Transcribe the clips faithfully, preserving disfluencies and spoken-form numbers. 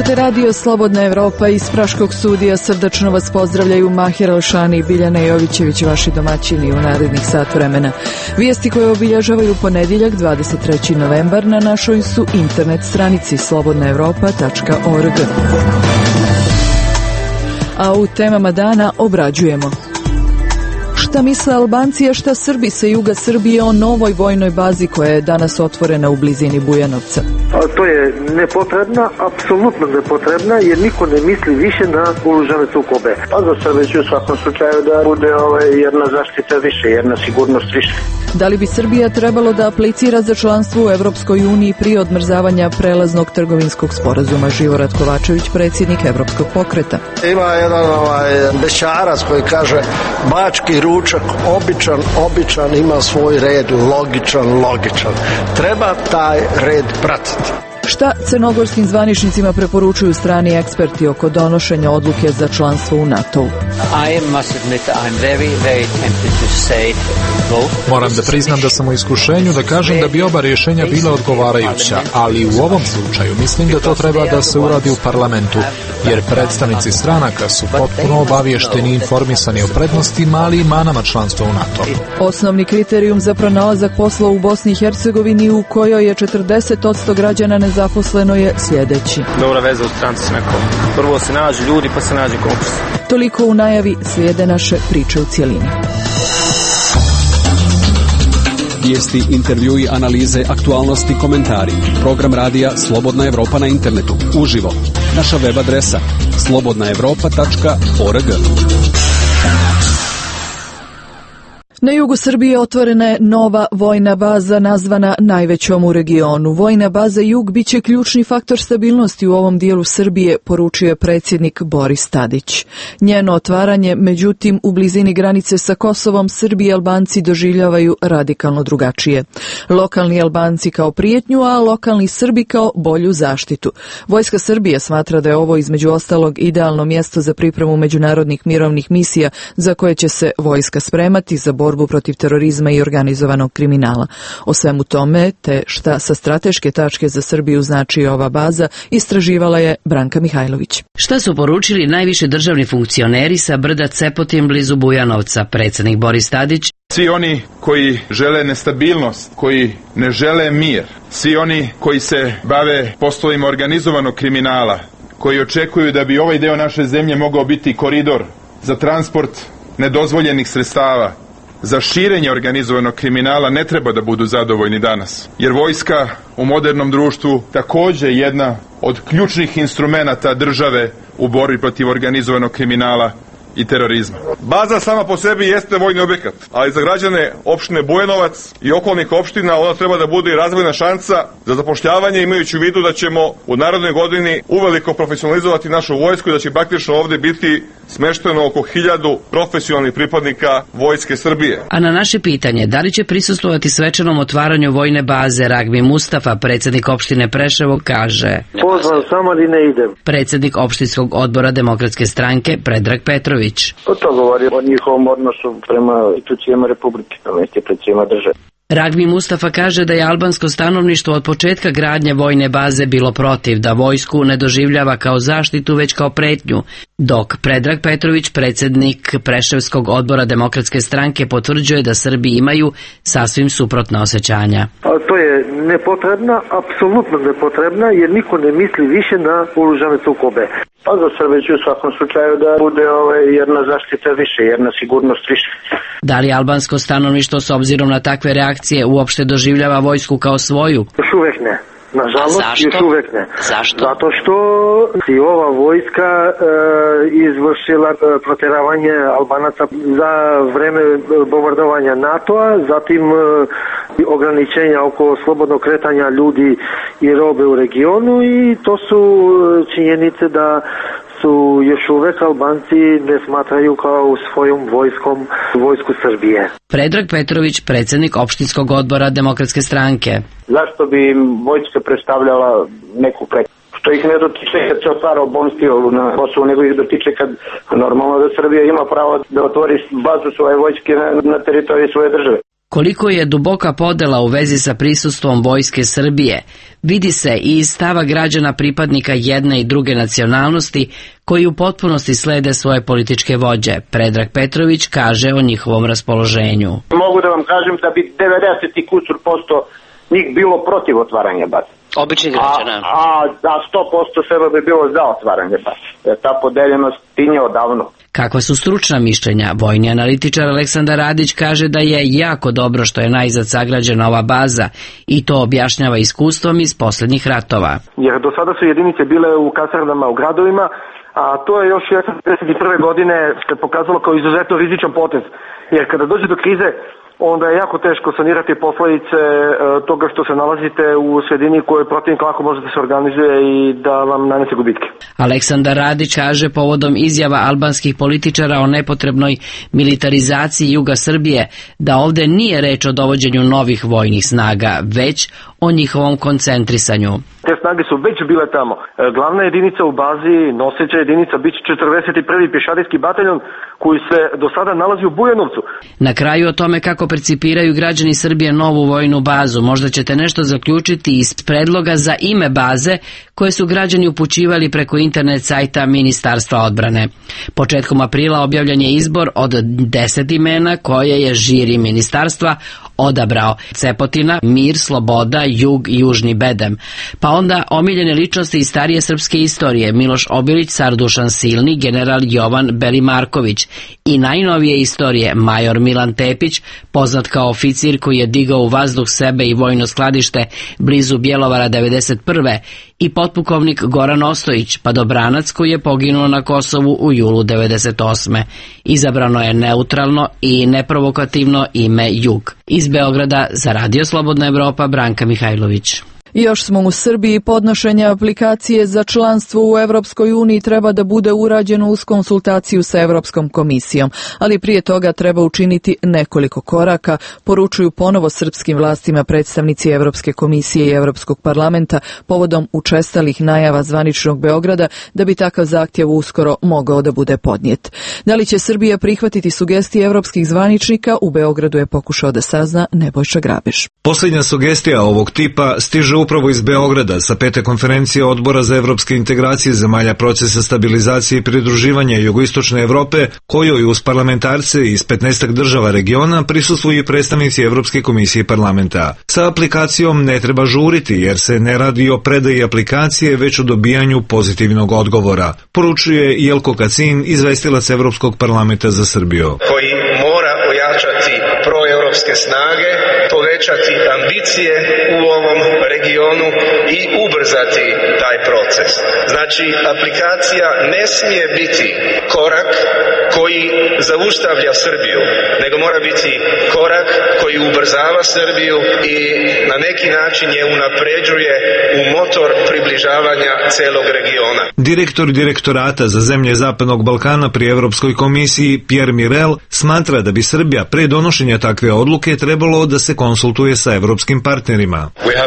Slušate radio Slobodna Evropa. Iz Praškog studija srdačno vas pozdravljaju Mahir Alšani i Biljana Jovićević, vaši domaćini u narednih sat vremena. Vijesti koje obilježavaju ponedjeljak dvadeset treći novembar na našoj su internet stranici slobodna evropa tačka org. A u temama dana obrađujemo: šta misle Albanci, a šta Srbi sa juga Srbije o novoj vojnoj bazi koja je danas otvorena u blizini Bujanovca? A to je nepotrebna, apsolutno nepotrebna, jer niko ne misli više na oružane sukobe. Pa za Srbe će u svakom slučaju da bude ovaj, jedna zaštita više, jedna sigurnost više. Da li bi Srbija trebalo da aplicira za članstvo u Evropskoj uniji prije odmrzavanja prelaznog trgovinskog sporazuma? Živorad Kovačević, predsjednik Evropskog pokreta. Ima jedan ovaj, bećarac koji kaže: bački ručak, običan, običan, ima svoj red, logičan, logičan. Treba taj red pratiti. Šta crnogorskim zvaničnicima preporučuju strani eksperti oko donošenja odluke za članstvo u NATO-u? Moram da priznam da sam u iskušenju da kažem da bi oba rješenja bila odgovarajuća, ali u ovom slučaju mislim da to treba da se uradi u parlamentu, jer predstavnici stranaka su potpuno obavješteni i informisani o prednostima, ali i manama članstva u NATO. Osnovni kriterijum za pronalazak posla u Bosni i Hercegovini, u kojoj je četrdeset posto građana nezaposleno, je sljedeći: dobra veza u stranci s nekom. Prvo se nađu ljudi, pa se nađe konkurs. Toliko u najavi, slijede naše priče u cjelini. Vijesti, intervjui, analize, aktualnosti, komentari. Program radija Slobodna Evropa na internetu. Uživo. Naša web adresa slobodna evropa tačka org. Na jugu Srbije otvorena je nova vojna baza nazvana najvećom u regionu. Vojna baza Jug biće ključni faktor stabilnosti u ovom dijelu Srbije, poručio je predsjednik Boris Tadić. Njeno otvaranje, međutim, u blizini granice sa Kosovom, Srbi i Albanci doživljavaju radikalno drugačije. Lokalni Albanci kao prijetnju, a lokalni Srbi kao bolju zaštitu. Vojska Srbije smatra da je ovo između ostalog idealno mjesto za pripremu međunarodnih mirovnih misija za koje će se vojska spremati za borbu protiv terorizma i organizovanog kriminala. O svemu tome, te šta sa strateške tačke za Srbiju znači ova baza, istraživala je Branka Mihajlović. Šta su poručili najviši državni funkcioneri sa brda Cepotin blizu Bujanovca? Predsjednik Boris Tadić: svi oni koji žele nestabilnost, koji ne žele mir, svi oni koji se bave poslovima organizovanog kriminala, koji očekuju da bi ovaj deo naše zemlje mogao biti koridor za transport nedozvoljenih sredstava, za širenje organizovanog kriminala, ne treba da budu zadovoljni danas. Jer vojska u modernom društvu također je jedna od ključnih instrumenata države u borbi protiv organizovanog kriminala i terorizma. Baza sama po sebi jeste vojni objekat, ali za građane opštine Bujanovac i okolnih opština ona treba da bude i razvojna šansa za zapošljavanje, imajući u vidu da ćemo u narednoj godini uveliko profesionalizovati našu vojsku i da će praktično ovdje biti smešteno oko hiljadu profesionalnih pripadnika Vojske Srbije. A na naše pitanje da li će prisustvovati svečanom otvaranju vojne baze, Ragbi Mustafa, predsjednik opštine Preševo, kaže: pozvan sam, ali ne idem. Predsjednik opštinskog odbora Demokratske stranke Predrag Petrović: To govori o njihovom odnosu prema institucijama Republike, prema institucijama države. Ragbi Mustafa kaže da je albansko stanovništvo od početka gradnje vojne baze bilo protiv, da vojsku ne doživljava kao zaštitu već kao pretnju, dok Predrag Petrović, predsjednik Preševskog odbora Demokratske stranke, potvrđuje da Srbi imaju sasvim suprotna osjećanja. A to je nepotrebna, apsolutno nepotrebna, jer niko ne misli više na oružane sukobe. Pa za Srbe će u svakom slučaju da bude ovaj, jedna zaštita više, jedna sigurnost više. Da li albansko stanovništvo s obzirom na takve reakcije uopšte doživljava vojsku kao svoju? Još uvijek ne. Nažalost, zašto? još uvijek ne. Zašto? Zato što je ova vojska e, izvršila e, protjeravanje Albanaca za vreme bombardovanja NATO-a, zatim e, ograničenja oko slobodnog kretanja ljudi i robe u regionu, i to su činjenice da su još uvek Albanci ne smatraju kao svojom vojskom vojsku Srbije. Predrag Petrović, predsjednik opštinskog odbora Demokratske stranke: zašto bi im vojska predstavljala neku pretnju? Što ih ne dotiče kad se otvara bombstijolu na Kosovu, nego ih dotiče kad normalno da Srbija ima pravo da otvori bazu svoje vojske na, na teritoriji svoje države. Koliko je duboka podela u vezi sa prisustvom Vojske Srbije, vidi se i iz stava građana pripadnika jedne i druge nacionalnosti koji u potpunosti slede svoje političke vođe. Predrag Petrović kaže o njihovom raspoloženju. Mogu da vam kažem da bi devedeset kusur posto njih bilo protiv otvaranja baze. Obični građana. A, a sto posto Srba bi bilo za otvaranje baze. Ta podeljenost tinje odavno. Kakva su stručna mišljenja? Vojni analitičar Aleksandar Radić kaže da je jako dobro što je najzad sagrađena ova baza i to objašnjava iskustvom iz posljednjih ratova. Jer do sada su jedinice bile u kasarnama u gradovima, a to je još devedeset prve godine se pokazalo kao izuzetno rizičan potez. Jer kada dođe do krize, onda je jako teško sanirati posledice toga što se nalazite u sredini koje protivnik lako može da se organizuje i da vam nanese gubitke. Aleksandar Radić kaže povodom izjava albanskih političara o nepotrebnoj militarizaciji juga Srbije da ovde nije reč o dovođenju novih vojnih snaga, već o njihovom koncentrisanju. Te snage su već bile tamo. Glavna jedinica u bazi, noseća jedinica, bit će četrdeset prvi pješadijski bataljon koji se do sada nalazi u Bujanovcu. Na kraju o tome kako percipiraju građani Srbije novu vojnu bazu, možda ćete nešto zaključiti iz predloga za ime baze koje su građani upućivali preko internet sajta Ministarstva odbrane. Početkom aprila objavljen je izbor od deset imena koje je žiri ministarstva odabrao: Cepotina, Mir, Sloboda, Jug i Južni Bedem. Pa onda omiljene ličnosti iz starije srpske istorije: Miloš Obilić, car Dušan Silni, general Jovan Belimarković i najnovije istorije major Milan Tepić, poznat kao oficir koji je digao u vazduh sebe i vojno skladište blizu Bjelovara devedeset prve i potpukovnik Goran Ostojić, padobranac koji je poginuo na Kosovu u julu devedeset osme. Izabrano je neutralno i neprovokativno ime Jug. Iz Beograda za Radio Slobodna Evropa, Branka Mihajlović. Još smo u Srbiji. Podnošenje aplikacije za članstvo u Evropskoj uniji treba da bude urađeno uz konsultaciju sa Evropskom komisijom, ali prije toga treba učiniti nekoliko koraka, poručuju ponovo srpskim vlastima predstavnici Evropske komisije i Evropskog parlamenta povodom učestalih najava zvaničnog Beograda da bi takav zahtjev uskoro mogao da bude podnijet. Da li će Srbija prihvatiti sugestije evropskih zvaničnika, u Beogradu je pokušao da sazna Nebojša Grabež. Posljednja sugestija ovog tipa stiže upravo iz Beograda sa pete konferencije Odbora za evropske integracije zemalja procesa stabilizacije i pridruživanja jugoistočne Evrope, kojoj uz parlamentarce iz petnaestak država regiona prisustvuju i predstavnici Evropske komisije i parlamenta. Sa aplikacijom ne treba žuriti jer se ne radi o predaji aplikacije, već o dobijanju pozitivnog odgovora, poručuje Jelko Kacin, izvestilac Evropskog parlamenta za Srbiju. Koji mora ojačati proevropske snage, povećati ambicije u ovom regionu i ubrzati taj proces. Znači, aplikacija ne smije biti korak koji zaustavlja Srbiju, nego mora biti korak koji ubrzava Srbiju i na neki način je unapređuje u motor približavanja celog regiona. Direktor direktorata za zemlje Zapadnog Balkana pri Evropskoj komisiji Pierre Mirel smatra da bi Srbija pre donošenja takve odluke trebalo da se konsultuje sa evropskim partnerima.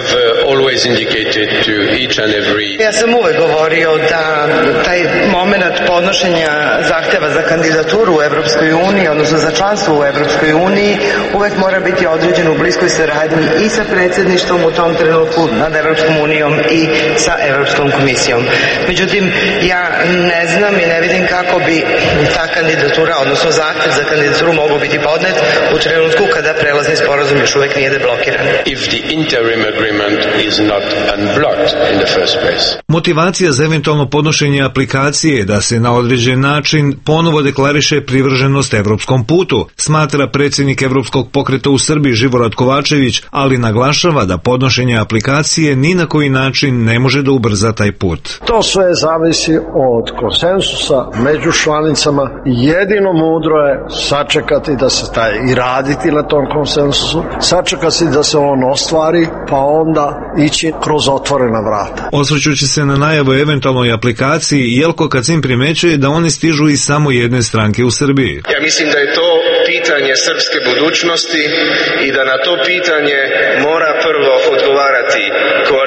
Ja sam uvek govorio da taj moment podnošenja zahteva za kandidaturu u Evropskoj uniji, odnosno za članstvo u Evropskoj uniji, uvek mora biti određen u bliskoj saradnji i sa predsjedništvom u tom trenutku nad Evropskom unijom i sa Evropskom komisijom. Međutim, ja ne znam i ne vidim kako bi ta kandidatura, odnosno zahtev za kandidaturu mogao biti podnet u trenutku kada prelazni sporazum još uvek nije deblokiran. If the interim agreement is not unblocked in the first place. Motivacija za eventualno podnošenje aplikacije je da se na određen način ponovo deklariše privrženost evropskom putu, smatra predsjednik Evropskog pokreta u Srbiji Živorad Kovačević, ali naglašava da podnošenje aplikacije ni na koji način ne može da ubrza taj put. To sve zavisi od konsensusa među članicama. Jedino mudro je sačekati da se taj i raditi na tom konsensusu, sačekati da se on ostvari, pa onda ići kroz otvorena vrata. Osvrćući se na najavu eventualnoj aplikaciji, Jelko Kacin primećuje da oni stižu iz samo jedne stranke u Srbiji. Ja mislim da je to pitanje srpske budućnosti i da na to pitanje mora prvo odgovarati koalicija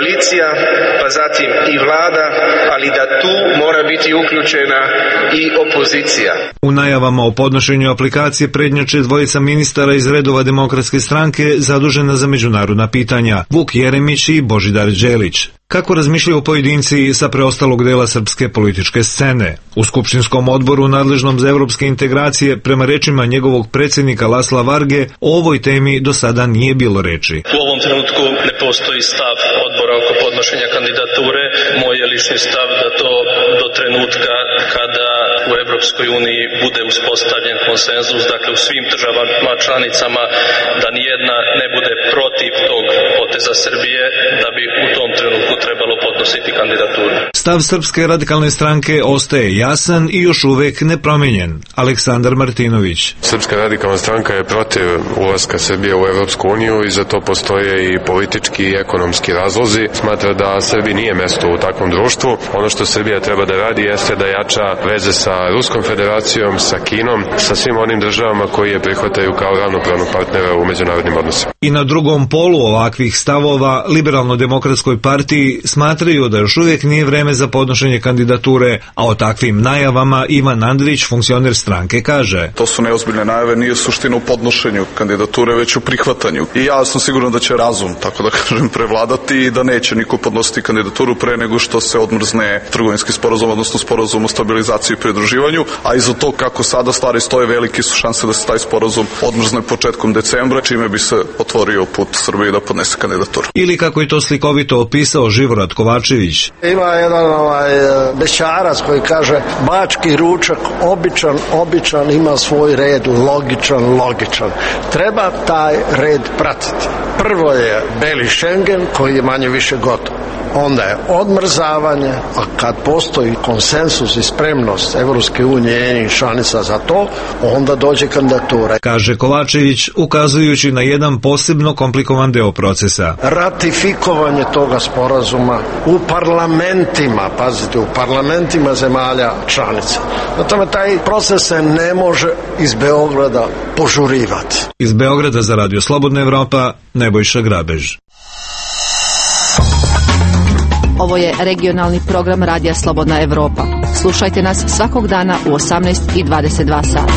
koalicija, pa zatim i vlada, ali da tu mora biti uključena i opozicija. U najavama o podnošenju aplikacije prednjače dvojica ministara iz redova Demokratske stranke zadužena za međunarodna pitanja, Vuk Jeremić i Božidar Đelić. Kako razmišljaju pojedinci sa preostalog dela srpske političke scene? U Skupštinskom odboru nadležnom za evropske integracije, prema rečima njegovog predsjednika Lasla Varge, o ovoj temi do sada nije bilo reči. U ovom trenutku ne postoji stav odbora oko podnošenja kandidature. Moj je lični stav da to do trenutka kada u Evropskoj uniji bude uspostavljen konsenzus, dakle u svim državama članicama, da nijedna ne bude protiv tog poteza Srbije, da bi u tom trenutku trebalo podnositi kandidaturu. Stav Srpske radikalne stranke ostaje jasan i još uvek nepromenjen. Aleksandar Martinović. Srpska radikalna stranka je protiv ulaska Srbije u Evropsku uniju i za to postoje i politički i ekonomski razlozi. Smatra da Srbiji nije mesto u takvom društvu. Ono što Srbija treba da radi jeste da jača veze sa Ruskom federacijom, sa Kinom, sa svim onim državama koji je prihvataju kao ravnopravnog partnera u međunarodnim odnosima. I na drugom polu ovakvih stavova Liberalno-demokratskoj partiji smatraju da još uvijek nije vreme za podnošenje kandidature, a o takvim najavama Ivan Andrić, funkcioner stranke, kaže. To su neozbiljne najave, nije suština u podnošenju kandidature, već u prihvatanju. I ja sam siguran da će razum, tako da kažem, prevladati i da neće niko podnositi kandidaturu pre nego što se odmrzne trgovinski sporazum, odnosno sporazum o stabilizaciji i pridruživanju, a iza to kako sada stvari stoje, veliki su šanse da se taj sporazum odmrzne početkom decembra, čime bi se otvorio put Srbiji da podnese kandidaturu. Ili kako je to slikovito opisao Živorad Kovačević. Ima jedan ovaj bećarac koji kaže bački ručak običan, običan ima svoj red, logičan, logičan. Treba taj red pratiti. Prvo je beli Schengen koji je manje više gotov. Onda je odmrzavanje, a kad postoji konsensus i spremnost Evropske unije i članica za to, onda dođe kandidatura. Kaže Kovačević, ukazujući na jedan posebno komplikovan deo procesa. Ratifikovanje toga sporazuma u parlamentima, pazite, u parlamentima zemalja članica. Na tome taj proces se ne može iz Beograda požurivati. Iz Beograda za Radio Slobodna Evropa, Nebojša Grabež. Ovo je regionalni program Radija Slobodna Evropa. Slušajte nas svakog dana u osamnaest i dvadeset dva sata.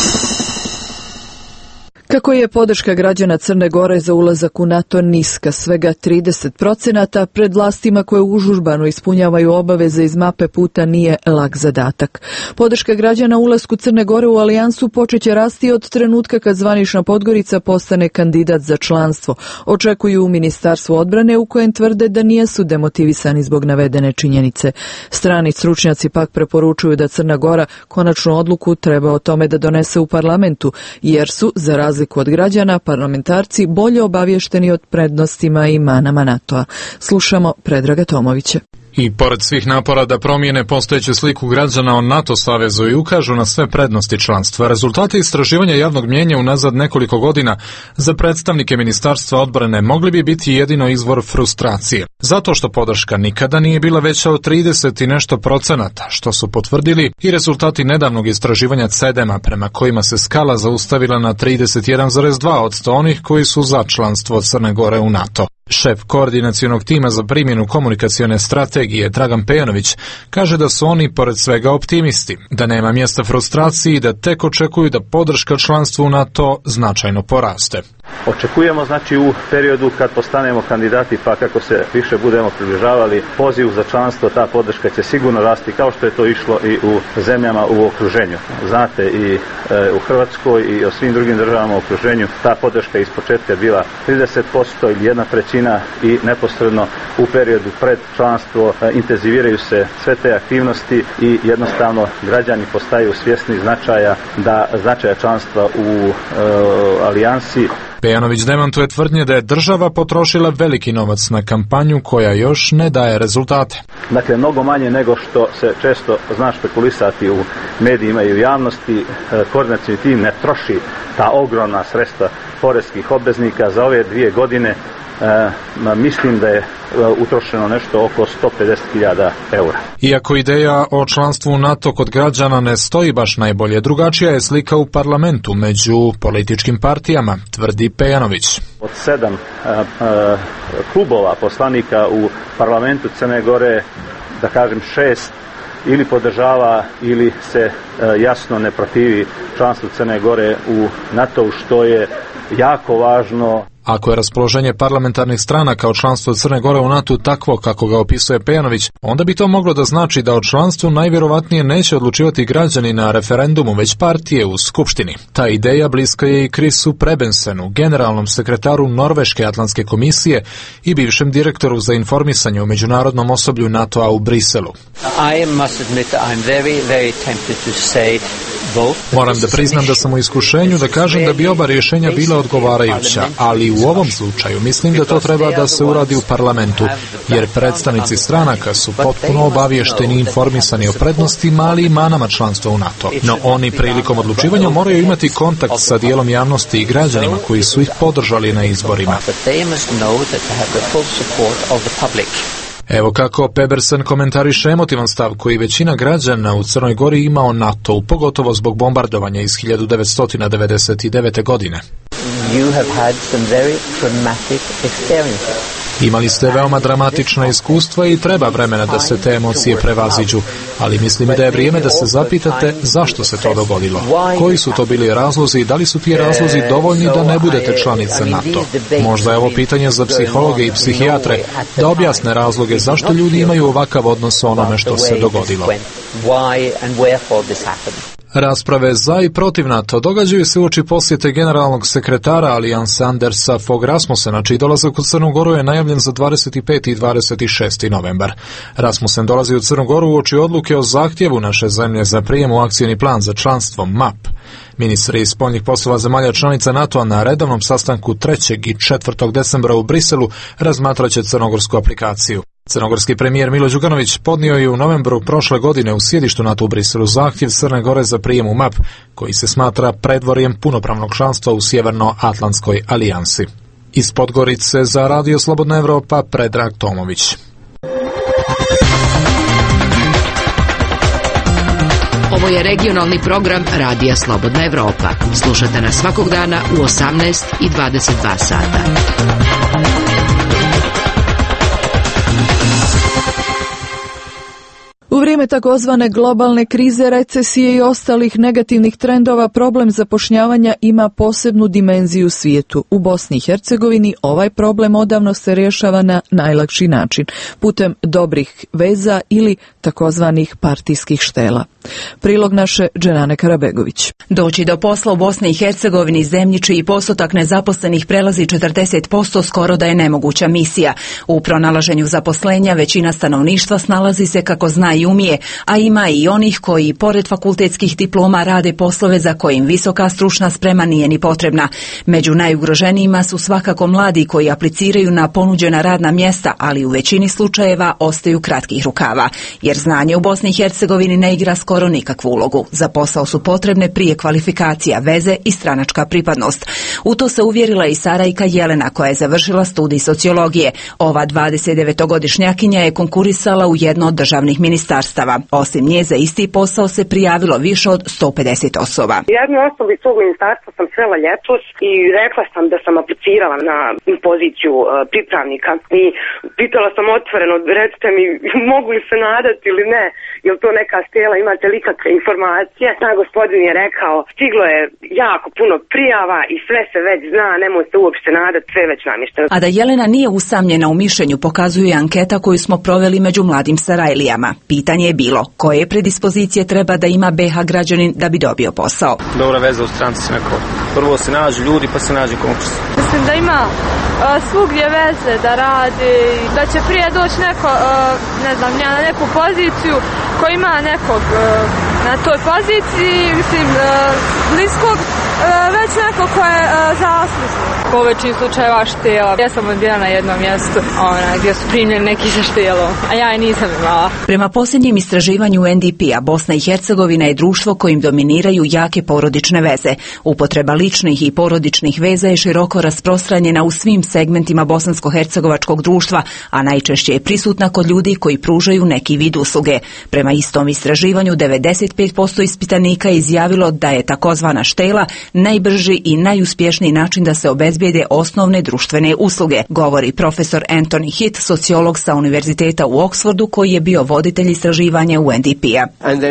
Kako je podrška građana Crne Gore za ulazak u NATO niska, svega trideset procenata, pred vlastima koje užurbano ispunjavaju obaveze iz mape puta nije lak zadatak. Podrška građana ulasku Crne Gore u alijansu počeće rasti od trenutka kad zvanična Podgorica postane kandidat za članstvo, očekuju u Ministarstvu odbrane, u kojem tvrde da nijesu demotivisani zbog navedene činjenice. Strani stručnjaci pak preporučuju da Crna Gora konačnu odluku treba o tome da donese u parlamentu, jer su, za razliku od građana, parlamentarci bolje obavješteni od prednostima i manama NATO-a. Slušamo Predraga Tomovića. I pored svih napora da promijene postojeću sliku građana o NATO savezu i ukažu na sve prednosti članstva, rezultati istraživanja javnog mnijenja unazad nekoliko godina za predstavnike Ministarstva odbrane mogli bi biti jedino izvor frustracije. Zato što podrška nikada nije bila veća od trideset i nešto procenata, što su potvrdili i rezultati nedavnog istraživanja Cedema, prema kojima se skala zaustavila na trideset jedan zarez dva posto onih koji su za članstvo Crne Gore u NATO. Šef koordinacionog tima za primjenu komunikacione strategije Dragan Pejanović kaže da su oni pored svega optimisti, da nema mjesta frustraciji i da tek očekuju da podrška članstvu u NATO značajno poraste. Očekujemo znači u periodu kad postanemo kandidati, pa kako se više budemo približavali pozivu za članstvo, ta podrška će sigurno rasti kao što je to išlo i u zemljama u okruženju. Znate, i e, u Hrvatskoj i o svim drugim državama u okruženju ta podrška iz početka je bila trideset posto ili jedna trećina i neposredno u periodu pred članstvo e, intenziviraju se sve te aktivnosti i jednostavno građani postaju svjesni značaja da značaja članstva u e, alijansi. Pejanović demantuje tvrdnje da je država potrošila veliki novac na kampanju koja još ne daje rezultate. Dakle, mnogo manje nego što se često zna špekulisati u medijima i u javnosti. Koordinacioni tim ne troši ta ogromna sredstva poreskih obveznika za ove dvije godine. E, mislim da je utrošeno nešto oko sto pedeset hiljada eura. Iako ideja o članstvu u NATO kod građana ne stoji baš najbolje, drugačija je slika u parlamentu među političkim partijama, tvrdi Pejanović. Od sedam a, a, klubova poslanika u parlamentu Crne Gore, da kažem, šest ili podržava ili se e, jasno ne protivi članstvu Crne Gore u NATO-u, što je jako važno. Ako je raspoloženje parlamentarnih stranaka o članstvu Crne Gore u NATO takvo kako ga opisuje Pejanović, onda bi to moglo da znači da o članstvu najvjerovatnije neće odlučivati građani na referendumu, već partije u Skupštini. Ta ideja bliska je i Chrisu Prebensenu, generalnom sekretaru Norveške Atlantske komisije i bivšem direktoru za informisanje u međunarodnom osoblju NATO-a u Briselu. I must admit that I'm very, very tempted to say Moram da priznam da sam u iskušenju da kažem da bi oba rješenja bila odgovarajuća, ali u ovom slučaju mislim da to treba da se uradi u parlamentu, jer predstavnici stranaka su potpuno obaviješteni i informisani o prednostima, ali i manama članstva u NATO. No oni prilikom odlučivanja moraju imati kontakt sa dijelom javnosti i građanima koji su ih podržali na izborima. Evo kako Pedersen komentariše emotivan stav koji većina građana u Crnoj Gori ima o NATO-u, pogotovo zbog bombardovanja iz hiljadu devetsto devedeset devete. godine. You have had some very traumatic experiences. Imali ste veoma dramatična iskustva i treba vremena da se te emocije prevaziđu, ali mislim da je vrijeme da se zapitate zašto se to dogodilo. Koji su to bili razlozi i da li su ti razlozi dovoljni da ne budete članica NATO? Možda je ovo pitanje za psihologe i psihijatre da objasne razloge zašto ljudi imaju ovakav odnos o onome što se dogodilo. Rasprave za i protiv NATO događaju se uoči posjete generalnog sekretara Alijanse Andersa Fogh Rasmussena, čiji dolazak u Crnu Goru je najavljen za dvadeset peti i dvadeset šesti novembar. Rasmussen dolazi u Crnu Goru uoči odluke o zahtjevu naše zemlje za prijem u akcijni plan za članstvo M A P. Ministri spoljnih poslova zemalja članica NATO-a na redovnom sastanku trećeg i četvrtog decembra u Briselu razmatraće crnogorsku aplikaciju. Crnogorski premijer Milo Đukanović podnio je u novembru prošle godine u sjedištu NATO u Briselu zahtjev Crne Gore za prijem u M A P, koji se smatra predvorjem punopravnog članstva u Sjevernoatlantskoj alijansi. Iz Podgorice za Radio Slobodna Evropa, Predrag Tomović. Ovo je regionalni program Radija Slobodna Evropa. Slušajte nas svakog dana u osamnaest i dvadeset dva sata. U vrijeme takozvane globalne krize, recesije i ostalih negativnih trendova, problem zapošljavanja ima posebnu dimenziju u svijetu. U Bosni i Hercegovini ovaj problem odavno se rješava na najlakši način, putem dobrih veza ili takozvanih partijskih štela. Prilog naše Dženane Karabegović. Doći do posla u Bosni i Hercegovini, zemlji čiji postotak nezaposlenih prelazi četrdeset posto, skoro da je nemoguća misija. U pronalaženju zaposlenja većina stanovništva snalazi se kako zna i umije, a ima i onih koji pored fakultetskih diploma rade poslove za kojim visoka stručna sprema nije ni potrebna. Među najugroženijima su svakako mladi koji apliciraju na ponuđena radna mjesta, ali u većini slučajeva ostaju kratkih rukava, jer znanje u Bosni i Hercegovini ne igra skoro nikakvu ulogu. Za posao su potrebne prije kvalifikacija, veze i stranačka pripadnost. U to se uvjerila i Sarajka Jelena, koja je završila studij sociologije. Ova dvadesetdevetogodišnjakinja je konkurisala u jedno od državnih ministarstava. Osim nje za isti posao se prijavilo više od sto pedeset osoba. Jednu osobu iz svog ministarstva sam srela ljetos i rekla sam da sam aplicirala na poziciju uh, pripravnika i pitala sam otvoreno, recite mi mogu li se nadati ili ne, je li to neka stela, imate li ikakve informacije? Ta gospodin je rekao, stiglo je jako puno prijava i sve se već zna, nemoj se uopšte nadati, sve već namješteno. A da Jelena nije usamljena u mišljenju pokazuje anketa koju smo proveli među mladim Sarajlijama. Pitanje je bilo, koje predispozicije treba da ima B H građanin da bi dobio posao? Dobra veza u stranci se neko. Prvo se nađu ljudi pa se nađe konkurs. Mislim da ima uh, svugdje veze da radi, da će prije doći neko, uh, ne znam, ja na neku poziciju ko ima nekog uh, na toj poziciji, mislim, uh, bliskog, uh, već neko ko je uh, zaslužen. Po većini slučajeva štela. Ja sam odbila na jednom mjestu ona, gdje su primljeni neki za štelom, a ja je nisam imala. Prema posljednjem istraživanju N D P-a, Bosna i Hercegovina je društvo kojim dominiraju jake porodične veze. Upotreba ličnih i porodičnih veza je široko rasprostranjena u svim segmentima bosansko-hercegovačkog društva, a najčešće je prisutna kod ljudi koji pružaju neki vid usluge. Prema istom istraživanju, devedeset pet posto ispitanika je izjavilo da je takozvana štela najbrži i najuspješniji način da se obezbijede osnovne društvene usluge, govori profesor Anthony Hitt, sociolog sa Univerziteta u Oksfordu, koji je bio voditelj istraživanja U N D P-a.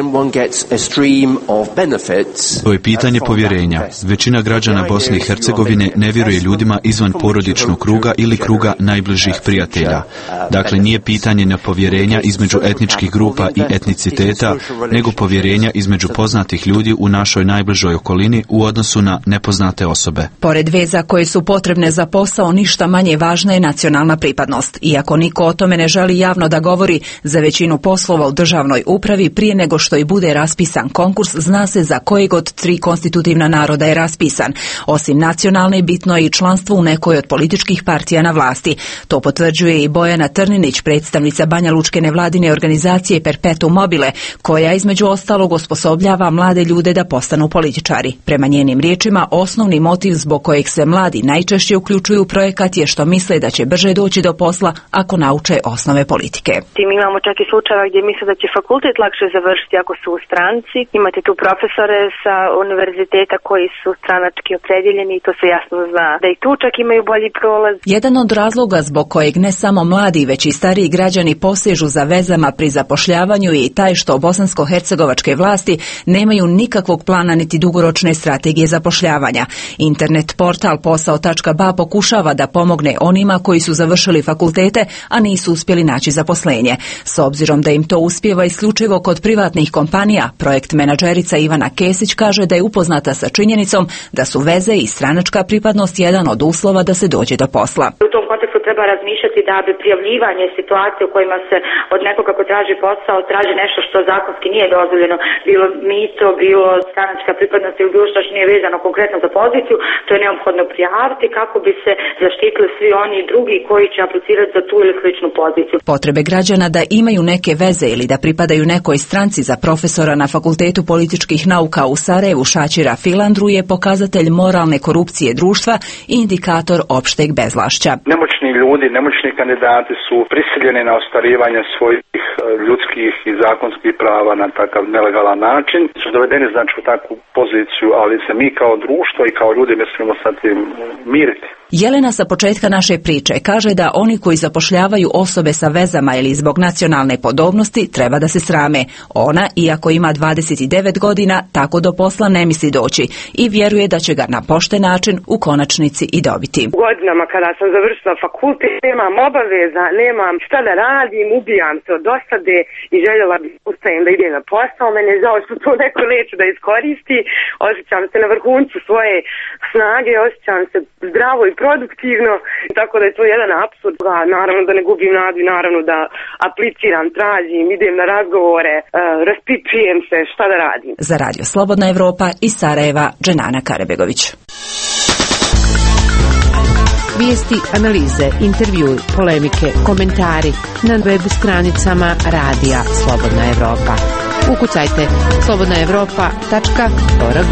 To je pitanje povjerenja. Većina građana Bosne i Hercegovine ne vjeruje ljudima izvan porodičnog kruga ili kruga najbližih prijatelja. Dakle, nije pitanje nepovjerenja između etničkih grupa i etniciteta, nego povjerenja između poznatih ljudi u našoj najbližoj okolini u odnosu na nepoznate osobe. Pored veza koje su potrebne za posao, ništa manje važna je nacionalna pripadnost. Iako niko o tome ne želi javno da govori, za većinu poslova u državnoj upravi prije nego što i bude raspisan konkurs, zna se za kojeg od tri konstitutivna naroda je raspisan. Osim nacionalne, bitno je i članstvo u nekoj od političkih partija na vlasti. To potvrđuje i Bojana Trninić, predstavnica banjalučke nevladine organizacije Perpetuum mobile, koja između ostalog osposobljava mlade ljude da postanu političari. Prema njenim riječima, osnovni motiv zbog kojeg se mladi najčešće uključuju u projekat je što misle da će brže doći do posla ako nauče osnove politike. Mi imamo čak i slučajeva gdje misle da će fakultet lakše završiti ako su u stranci. Imate tu profesore sa univerziteta koji su stranački opredjeljeni i to se jasno zna. Da i tu čak imaju bolji prolaz. Jedan od razloga zbog kojeg ne samo mladi, već i stariji građani posežu za vezama pri zapošljavanju je i taj što bosansko-hercegovačke vlasti nemaju nikakvog plana niti dugoročne strategije zapošljavanja. Internet portal posao tačka ba pokušava da pomogne onima koji su završili fakultete, a nisu uspjeli naći zaposlenje. S obzirom da im to uspijeva isključivo kod privatnih kompanija, projekt menadžerica Ivana Kesić kaže da je upoznata sa činjenicom da su veze i stranačka pripadnost jedan od uslova da se dođe do posla. U tom kontekstu treba razmišljati da bi prijavljivanje situacije u kojima se od nekoga ko traži posao traži nešto što zakonski nije dozvoljeno, bilo mito, bilo stranačka pripadnost ili bilo što što nije vezano konkretno za poziciju, to je neophodno prijaviti kako bi se zaštitili svi oni drugi koji će aplicirati za tu ili sličnu poziciju. Potrebe građana da imaju neke veze ili da pripadaju nekoj stranci za profesora na Fakultetu političkih nauka u Sarajevu Šačira Filandru je pokazatelj moralne korupcije društva i indikator opšteg bezvlašća. Nemoćni ljudi, nemoćni kandidati su prisiljeni na ostvarivanje svojih ljudskih i zakonskih prava na takav nelegalan način. Su dovedeni znači u takvu poziciju, ali se mi kao društvo i kao ljudi ne smijemo sa tim miriti. Jelena sa početka naše priče kaže da oni koji zapošljavaju osobe sa vezama ili zbog nacionalne podobnosti treba da se srame. Ona, iako ima dvadeset devet godina, tako do posla ne misli doći i vjeruje da će ga na pošten način u konačnici i dobiti. U godinama kada sam završila fakultet, nemam obaveza, nemam šta da radim, ubijam se od dosade i željela bih ustajem da idem na posao. Mene je žao što to neko neće da iskoristi. Osjećam se na vrhuncu svoje snage, osjećam se zdravo i produktivno, tako da je to jedan apsurd. Naravno da ne gubim nadu i naravno da apliciram, tražim, idem na razgovore, uh, raspitujem se, šta da radim. Za Radio Slobodna Evropa iz Sarajeva, Dženana Karebegović. Vijesti, analize, intervjui, polemike, komentari na web stranicama Radija Slobodna Evropa. Ukucajte slobodna evropa tačka org.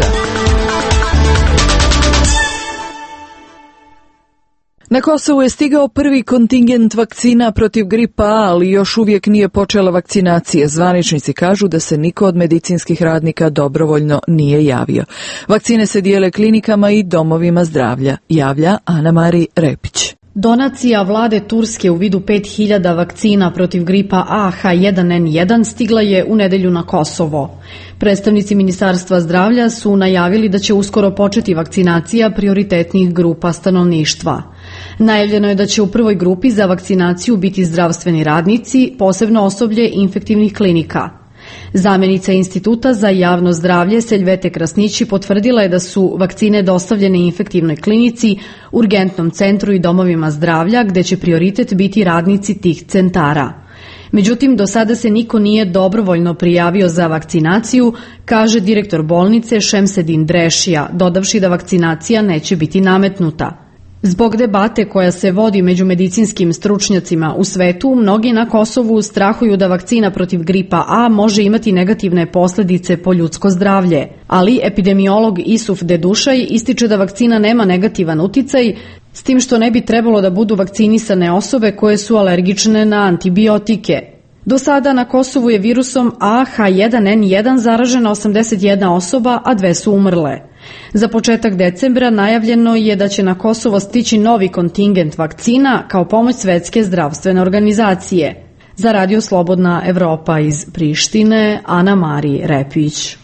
Na Kosovu je stigao prvi kontingent vakcina protiv gripa A, ali još uvijek nije počela vakcinacija. Zvaničnici kažu da se niko od medicinskih radnika dobrovoljno nije javio. Vakcine se dijele klinikama i domovima zdravlja, javlja Ana-Mari Repić. Donacija vlade Turske u vidu pet hiljada vakcina protiv gripa A H jedan N jedan stigla je u nedelju na Kosovo. Predstavnici Ministarstva zdravlja su najavili da će uskoro početi vakcinacija prioritetnih grupa stanovništva. Najavljeno je da će u prvoj grupi za vakcinaciju biti zdravstveni radnici, posebno osoblje infektivnih klinika. Zamjenica Instituta za javno zdravlje Seljvete Krasnići potvrdila je da su vakcine dostavljene infektivnoj klinici, urgentnom centru i domovima zdravlja, gde će prioritet biti radnici tih centara. Međutim, do sada se niko nije dobrovoljno prijavio za vakcinaciju, kaže direktor bolnice Šemsedin Drešija, dodavši da vakcinacija neće biti nametnuta. Zbog debate koja se vodi među medicinskim stručnjacima u svetu, mnogi na Kosovu strahuju da vakcina protiv gripa A može imati negativne posljedice po ljudsko zdravlje. Ali epidemiolog Isuf Dedušaj ističe da vakcina nema negativan uticaj, s tim što ne bi trebalo da budu vakcinisane osobe koje su alergične na antibiotike. Do sada na Kosovu je virusom A H jedan N jedan zaražena osamdeset jedna osoba, a dve su umrle. Za početak decembra najavljeno je da će na Kosovo stići novi kontingent vakcina kao pomoć Svetske zdravstvene organizacije. Za Radio Slobodna Evropa iz Prištine, Ana Mari Repić.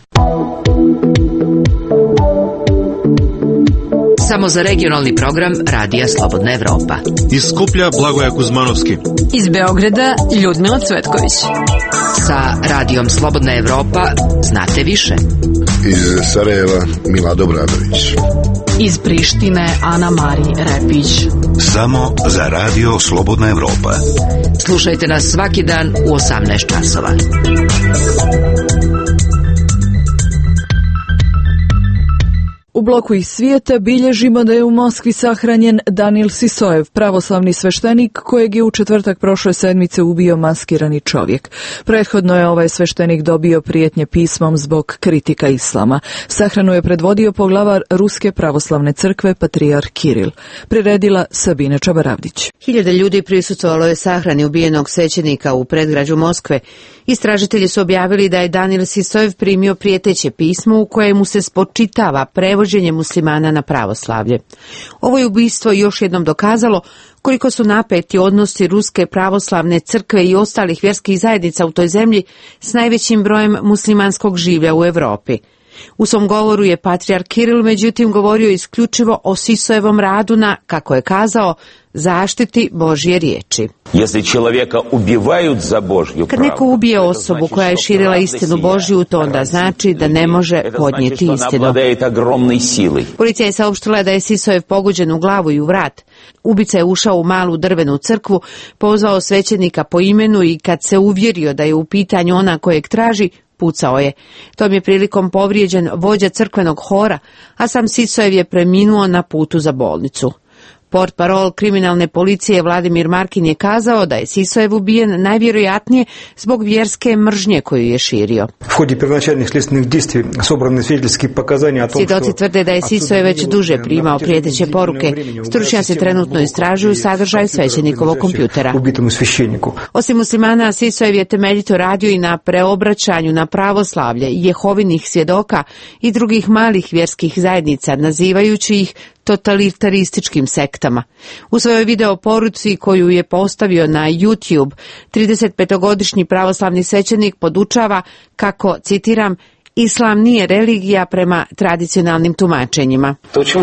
Samo za regionalni program Radija Slobodna Evropa. Iz Skuplja Blagoja Kuzmanovski. Iz Beograda Ljudmila Cvetković. Sa Radijom Slobodna Evropa znate više. Iz Sarajeva Mila Dobradović. Iz Prištine Ana Mari Repić. Samo za Radio Slobodna Evropa. Slušajte nas svaki dan u osamnaest časova. U bloku iz svijeta bilježimo da je u Moskvi sahranjen Danil Sisojev, pravoslavni sveštenik kojeg je u četvrtak prošle sedmice ubio maskirani čovjek. Prethodno je ovaj sveštenik dobio prijetnje pismom zbog kritika islama. Sahranu je predvodio poglavar Ruske pravoslavne crkve patrijarh Kiril. Priredila Sabina Čabaravdić. Hiljade ljudi prisustvovalo je sahrani ubijenog svećenika u predgrađu Moskve. Istražitelji su objavili da je Danil Sisojev primio prijeteće pismo u kojemu se spočitava prevođenje muslimana na pravoslavlje. Ovo je ubistvo još jednom dokazalo koliko su napeti odnosi Ruske pravoslavne crkve i ostalih vjerskih zajednica u toj zemlji s najvećim brojem muslimanskog življa u Europi. U svom govoru je patrijarh Kiril međutim govorio isključivo o Sisojevom radu na, kako je kazao, zaštiti Božje riječi. Kad neko ubije osobu koja je širila istinu Božju, to onda znači da ne može podnijeti istinu. Policija je saopštila da je Sisojev pogođen u glavu i u vrat. Ubica je ušao u malu drvenu crkvu, pozvao svećenika po imenu i kad se uvjerio da je u pitanju ona kojeg traži, pucao je. Tom je prilikom povrijeđen vođa crkvenog hora, a sam Sisojev je preminuo na putu za bolnicu. Portparol kriminalne policije Vladimir Markin je kazao da je Sisojev ubijen najvjerojatnije zbog vjerske mržnje koju je širio. Svjedoci tvrde da je Sisojev već duže primao prijeteće poruke. Stručnjaci trenutno istražuju sadržaj svećenikovog kompjutera. Osim muslimana, Sisojev je temeljito radio i na preobraćanju na pravoslavlje, Jehovinih svjedoka i drugih malih vjerskih zajednica, nazivajući ih totalitarističkim sektama. U svojoj video poruci koju je postavio na YouTube, tridesetpetogodišnji pravoslavni svećenik podučava kako, citiram, Islam nije religija prema tradicionalnim tumačenjima.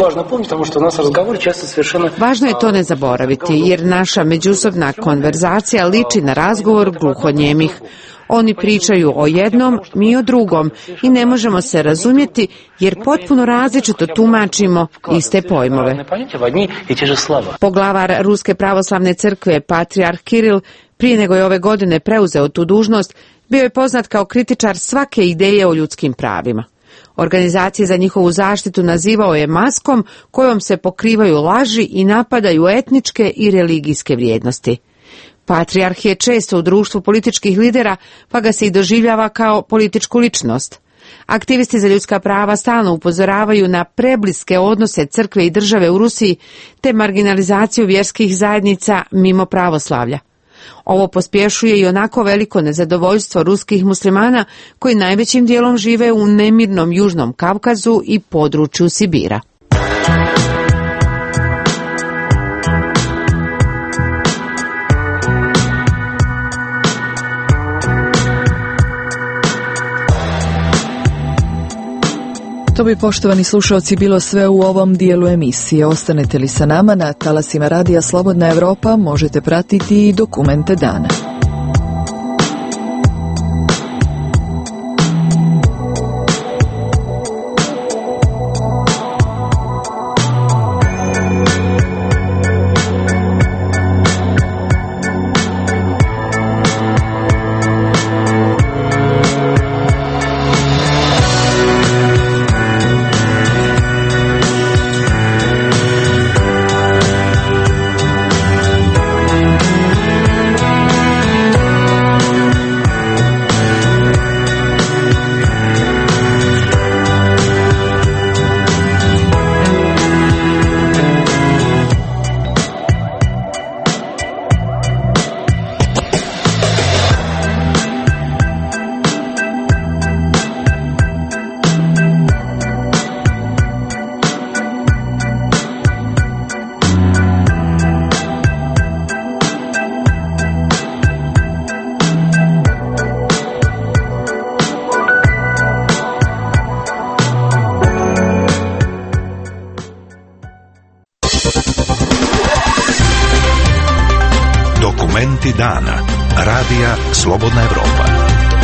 Važno je to ne zaboraviti, jer naša međusobna konverzacija liči na razgovor gluhonijemih. Oni pričaju o jednom, mi o drugom i ne možemo se razumjeti jer potpuno različito tumačimo iste pojmove. Poglavar Ruske pravoslavne crkve, patrijarh Kiril, prije nego je ove godine preuzeo tu dužnost, bio je poznat kao kritičar svake ideje o ljudskim pravima. Organizacije za njihovu zaštitu nazivao je maskom kojom se pokrivaju laži i napadaju etničke i religijske vrijednosti. Patrijarh je često u društvu političkih lidera, pa ga se i doživljava kao političku ličnost. Aktivisti za ljudska prava stalno upozoravaju na prebliske odnose crkve i države u Rusiji, te marginalizaciju vjerskih zajednica mimo pravoslavlja. Ovo pospješuje i onako veliko nezadovoljstvo ruskih muslimana koji najvećim dijelom žive u nemirnom Južnom Kavkazu i području Sibira. To bi, poštovani slušalci, bilo sve u ovom dijelu emisije. Ostanete li sa nama na talasima Radija Slobodna Evropa, možete pratiti i dokumente dana. Dokumenti dana. Radija Slobodna Evropa.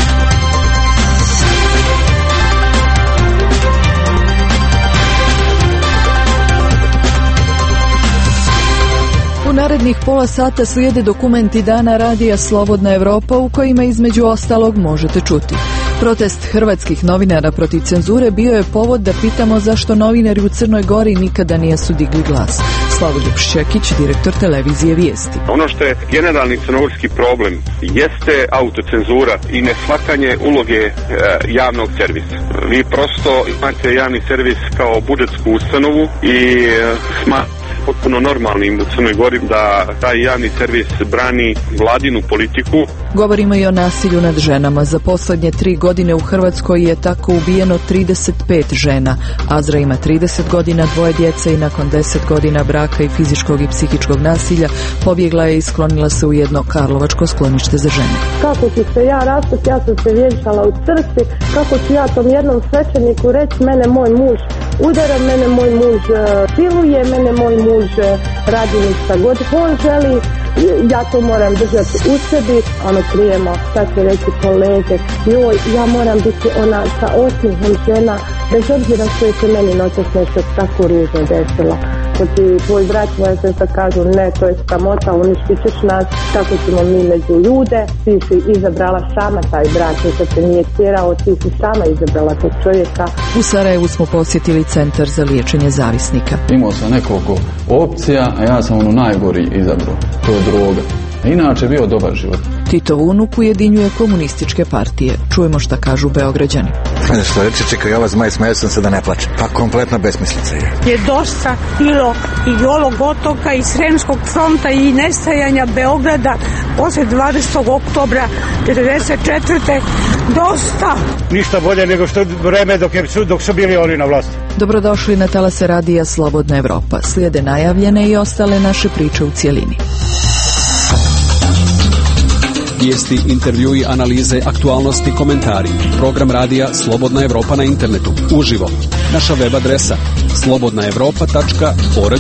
U narednih pola sata slijede dokumenti dana Radija Slobodna Evropa u kojima između ostalog možete čuti. Protest hrvatskih novinara protiv cenzure bio je povod da pitamo zašto novinari u Crnoj Gori nikada nisu digli glas. Slavoljub Šćekić, direktor televizije Vijesti. Ono što je generalni crnogorski problem jeste autocenzura i neshvatanje uloge e, javnog servisa. Vi prosto imate javni servis kao budžetsku ustanovu i e, smatrate potpuno normalnim u Crnoj Gori da taj javni servis brani vladinu politiku. Govorimo i o nasilju nad ženama. Za posljednje tri godine u Hrvatskoj je tako ubijeno trideset pet žena. Azra ima trideset godina, dvoje djece i nakon deset godina braka i fizičkog i psihičkog nasilja pobjegla je i sklonila se u jedno karlovačko sklonište za žene. Kako ću se ja rastati, ja sam se vjenčala u crkvi, kako ću ja tom jednom svećeniku reći, mene moj muž udara, mene moj muž siluje, mene moj muž radi mi šta god on želi, ja to moram držati u sebi, ono krijemo, sad će reći kolege, joj, ja moram biti ona sa osmihom žena, bez obzira što je se meni noćas nešto tako ružno desilo. Ko ti tvoj brat, moja sestra kažu, ne, to je sramota, uništit ćeš nas, kako ćemo mi među ljude, ti si izabrala sama taj brat, što se nije tjerao, ti si sama izabrala tog čovjeka. U Sarajevu smo posjetili centar za liječenje zavisnika. Imao sam nekoliko opcija, a ja sam ono najgori izabrao, to je droga. Inače bio dobar život. Titov unuk ujedinjuje komunističke partije. Čujemo šta kažu Beograđani. Što reći, čekaj, ova zmaj, smajao sam se da ne plačem. Pa kompletna besmislica je. Je dosta bilo i Golog otoka i Sremskog fronta i nestajanja Beograda posle dvadesetog oktobra četrdeset četvrte Dosta! Ništa bolje nego što vreme dok, je, dok su bili oni na vlasti. Dobrodošli na talase Radija Slobodna Evropa. Slijede najavljene i ostale naše priče u cijelini. Vijesti, intervjui, analize, aktualnosti, komentari. Program radija Slobodna Evropa na internetu. Uživo. Naša web adresa slobodna evropa tačka org.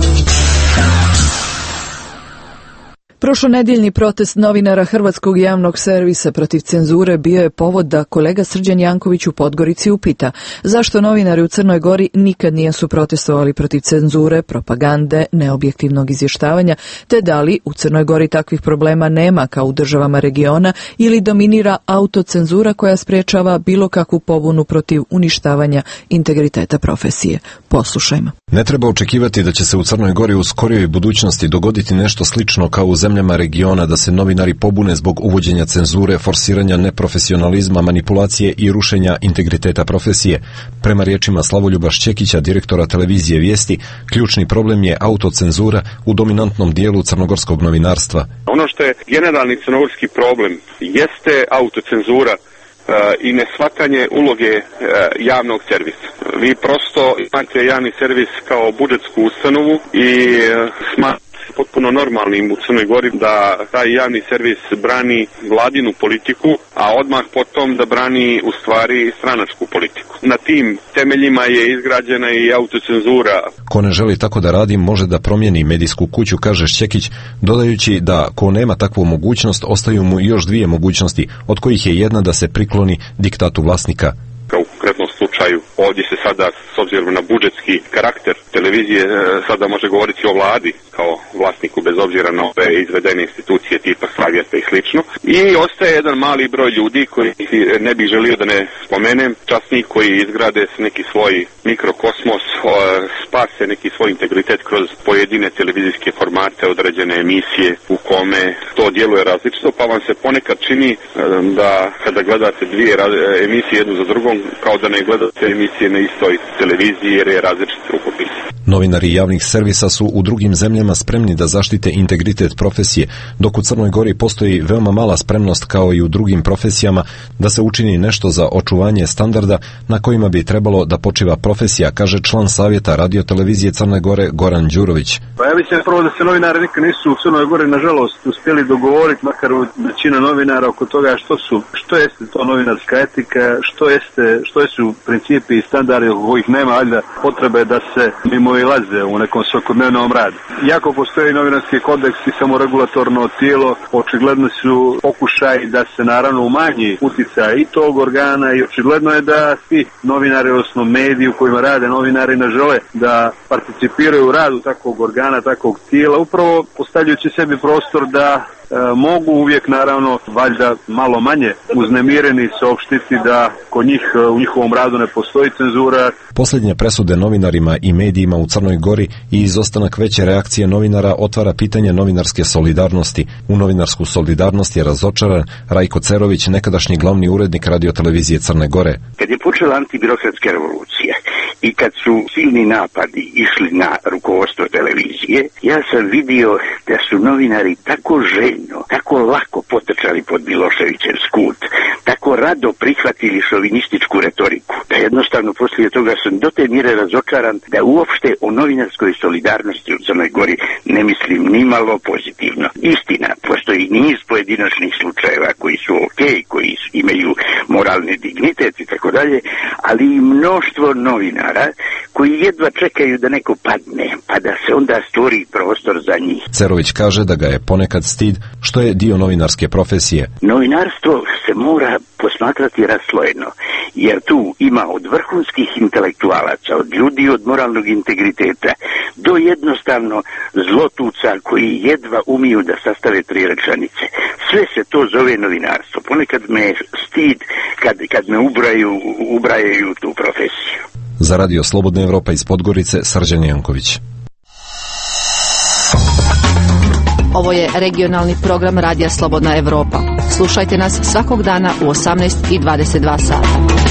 Prošlonedjeljni protest novinara Hrvatskog javnog servisa protiv cenzure bio je povod da kolega Srđan Janković u Podgorici upita zašto novinari u Crnoj Gori nikad nisu protestovali protiv cenzure, propagande, neobjektivnog izvještavanja, te da li u Crnoj Gori takvih problema nema kao u državama regiona ili dominira autocenzura koja sprečava bilo kakvu pobunu protiv uništavanja integriteta profesije. Poslušajmo. Ne treba očekivati da će se u Crnoj Gori u skorijoj budućnosti dogoditi nešto slično kao u zemljama regiona, da se novinari pobune zbog uvođenja cenzure, forsiranja neprofesionalizma, manipulacije i rušenja integriteta profesije. Prema riječima Slavoljuba Šćekića, direktora televizije Vijesti, ključni problem je autocenzura u dominantnom dijelu crnogorskog novinarstva. Ono što je generalni crnogorski problem jeste autocenzura Uh, i neshvatanje uloge uh, javnog servisa. Vi prosto imate javni servis kao budžetsku ustanovu i uh, smatrate potpuno normalnim u Crnoj Gori da taj javni servis brani vladinu politiku, a odmah potom da brani u stvari stranačku politiku. Na tim temeljima je izgrađena i autocenzura. Ko ne želi tako da radi, može da promijeni medijsku kuću, kaže Šćekić, dodajući da ko nema takvu mogućnost, ostaju mu još dvije mogućnosti, od kojih je jedna da se prikloni diktatu vlasnika. Kao u konkretnom slučaju, ovdje se sada, s obzirom na budžetski karakter televizije, sada može govoriti o vladi kao vlasniku bez obzira na ove izvedene institucije tipa savjeta i slično. I ostaje jedan mali broj ljudi koji ne bih želio da ne spomenem, časni koji izgrade neki svoj mikrokosmos, spase neki svoj integritet kroz pojedine televizijske formate, određene emisije u kome to djeluje različito, pa vam se ponekad čini da kada gledate dvije emisije jednu za drugom, kao da ne gledate emisije na istoj televiziji jer je različit rukopis. Novinari javnih servisa su u drugim zemljama spremni da zaštite integritet profesije, dok u Crnoj Gori postoji veoma mala spremnost kao i u drugim profesijama da se učini nešto za očuvanje standarda na kojima bi trebalo da počiva profesija, kaže član savjeta radiotelevizije Crne Gore Goran Đurović. Pa ja mislim prvo da se novinari nikad nisu u Crnoj Gori nažalost uspjeli dogovoriti, makar većina novinara oko toga što su, što jeste to novinarska etika, što jeste, što su principi standardi u kojih nema valjda potrebe da se mimo ilaze u nekom svakodnevnom radu. Iako postoji novinarski kodeks i samoregulatorno tijelo, očigledno su pokušaj da se naravno umanji uticaj i tog organa i očigledno je da svi novinari, odnosno mediji u kojima rade novinari, ne žele da participiraju u radu takvog organa, takvog tijela, upravo postavljajući sebi prostor da e, mogu uvijek naravno valjda malo manje uznemireni saopštiti da kod njih u njihovom radu ne postoji cenzura. Posljednje presude novinarima i medijima u Crnoj Gori i izostanak veće reakcije novinara otvara pitanje novinarske solidarnosti. U novinarsku solidarnost je razočaran Rajko Cerović, nekadašnji glavni urednik radiotelevizije Crne Gore. Kad je počela antibirokratska revolucija i kad su silni napadi išli na rukovodstvo televizije, ja sam vidio da su novinari tako željno, tako lako potrčali pod Miloševićev skut, tako rado prihvatili šovinističku retoriku, da jednostavno poslije toga sam do te mjere razočaran da uopšte o novinarskoj solidarnosti u Crnoj Gori ne mislim ni malo pozitivno. Istina, postoji niz pojedinačnih slučajeva koji su ok, koji imaju moralni dignitet i tako dalje, ali i mnoštvo novinara koji jedva čekaju da neko padne, pa da se onda stvori prostor za njih. Cerović kaže da ga je ponekad stid što je dio novinarske profesije. Novinarstvo se mora posmatrati raslojeno, jer tu ima od vrhunskih intelektualaca, od ljudi od moralnog integriteta, do jednostavno zlotuca koji jedva umiju da sastave tri rečenice. Sve se to zove novinarstvo. Ponekad me je stid kad, kad me ubraju, ubrajaju tu profesiju. Za Radio Slobodna Evropa iz Podgorice, Srđan Janković. Ovo je regionalni program Radija Slobodna Evropa. Slušajte nas svakog dana u osamnaest i dvadeset dva sata.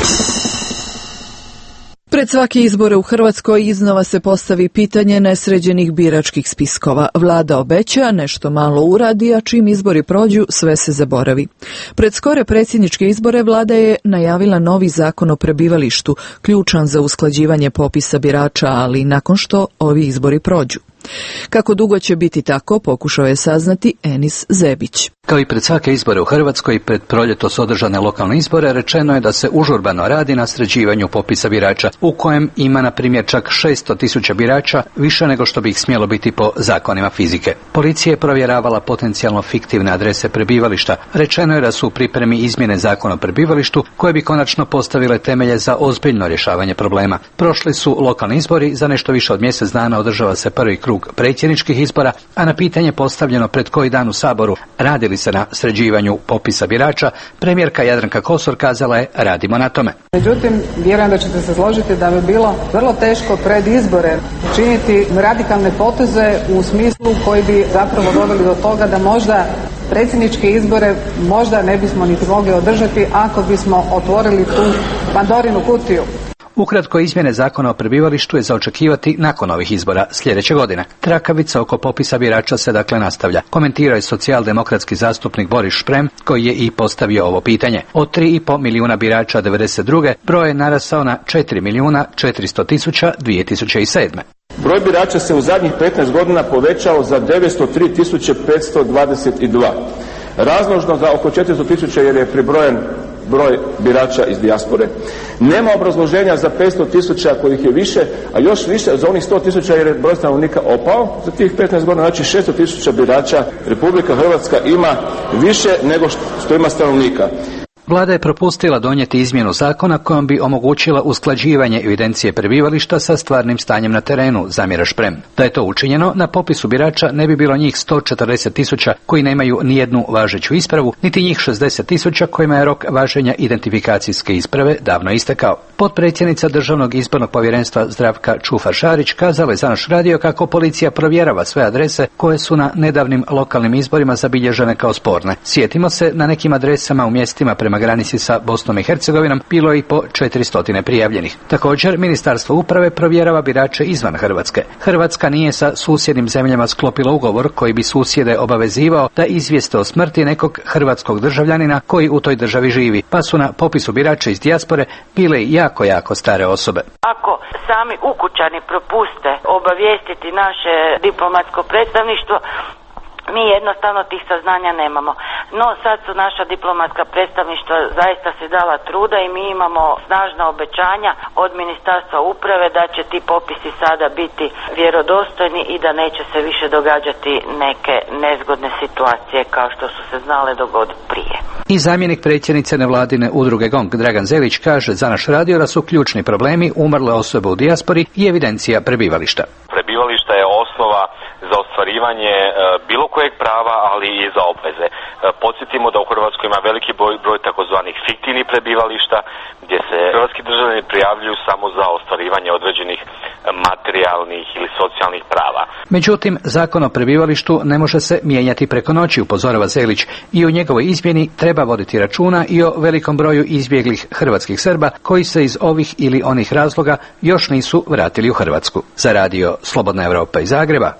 Pred svake izbore u Hrvatskoj iznova se postavi pitanje nesređenih biračkih spiskova. Vlada obeća, nešto malo uradi, a čim izbori prođu, sve se zaboravi. Pred skore predsjedničke izbore vlada je najavila novi zakon o prebivalištu, ključan za usklađivanje popisa birača, ali nakon što ovi izbori prođu. Kako dugo će biti tako, pokušao je saznati Enis Zebić. Kao i pred svake izbore u Hrvatskoj, pred proljetos održane lokalne izbore, rečeno je da se užurbano radi na sređivanju popisa birača, u kojem ima, na primjer, čak šesto tisuća birača, više nego što bi ih smjelo biti po zakonima fizike. Policija je provjeravala potencijalno fiktivne adrese prebivališta. Rečeno je da su u pripremi izmjene zakona o prebivalištu, koje bi konačno postavile temelje za ozbiljno rješavanje problema. Prošli su lokalni izbori, za nešto više od mjesec dana održava se prvi krug predsjedničkih izbora, a na pitanje postavljeno pred koji dan u Saboru radili se na sređivanju popisa birača, premijerka Jadranka Kosor kazala je radimo na tome. Međutim, vjerujem da ćete se složiti da bi bilo vrlo teško pred izbore činiti radikalne poteze u smislu koji bi zapravo doveli do toga da možda predsjedničke izbore možda ne bismo niti mogli održati ako bismo otvorili tu Pandorinu kutiju. Ukratko, izmjene zakona o prebivalištu je za očekivati nakon ovih izbora sljedeće godine. Trakavica oko popisa birača se dakle nastavlja. Komentirao je socijaldemokratski zastupnik Boris Šprem, koji je i postavio ovo pitanje. Od tri i pol milijuna birača devedeset druge broj je narasao na četiri milijuna četiristo tisuća dvije tisuće sedme. Broj birača se u zadnjih petnaest godina povećao za devetsto tri tisuće petsto dvadeset dva. Razložno za oko četiristo tisuća jer je pribrojen broj birača iz dijaspore. Nema obrazloženja za petsto tisuća kojih je više, a još više za onih sto tisuća jer je broj stanovnika opao za tih petnaest godina, znači šesto tisuća birača Republika Hrvatska ima više nego što ima stanovnika. Vlada je propustila donijeti izmjenu zakona kojom bi omogućila usklađivanje evidencije prebivališta sa stvarnim stanjem na terenu, zamjera Šprem. Da je to učinjeno, na popisu birača ne bi bilo njih sto četrdeset tisuća koji nemaju nijednu važeću ispravu, niti njih šezdeset tisuća kojima je rok važenja identifikacijske isprave davno istekao. Potpredsjednica Državnog izbornog povjerenstva Zdravka Čufar-Šarić kazala je za naš radio kako policija provjerava sve adrese koje su na nedavnim lokalnim izborima zabilježene kao sporne. Sjetimo se, na nekim adresama u mjestima prema granici sa Bosnom i Hercegovinom bilo je i po četiristo prijavljenih. Također, Ministarstvo uprave provjerava birače izvan Hrvatske. Hrvatska nije sa susjednim zemljama sklopila ugovor koji bi susjede obavezivao da izvijeste o smrti nekog hrvatskog državljanina koji u toj državi živi, pa su na popisu birača iz dijaspore bile jako, jako stare osobe. Ako sami ukućani propuste obavijestiti naše diplomatsko predstavništvo, mi jednostavno tih saznanja nemamo. No sad su naša diplomatska predstavništva zaista se dala truda i mi imamo snažna obećanja od Ministarstva uprave da će ti popisi sada biti vjerodostojni i da neće se više događati neke nezgodne situacije kao što su se znale dogoditi prije. I zamjenik predsjednice nevladine udruge GONG Dragan Zelić kaže za naš radio da su ključni problemi umrle osobe u dijaspori i evidencija prebivališta. Prebivališta je osnova za ostvarivanje e, bilo kojeg prava, ali i za obveze. E, podsjetimo da u Hrvatskoj ima veliki broj, broj takozvanih fiktivnih prebivališta gdje se hrvatski državljani prijavljuju samo za ostvarivanje određenih materijalnih ili socijalnih prava. Međutim, zakon o prebivalištu ne može se mijenjati preko noći, upozorava Zelić, i u njegovoj izmjeni treba voditi računa i o velikom broju izbjeglih hrvatskih Srba koji se iz ovih ili onih razloga još nisu vratili u Hrvatsku. Za radio Slobodna Europa iz Zagreba,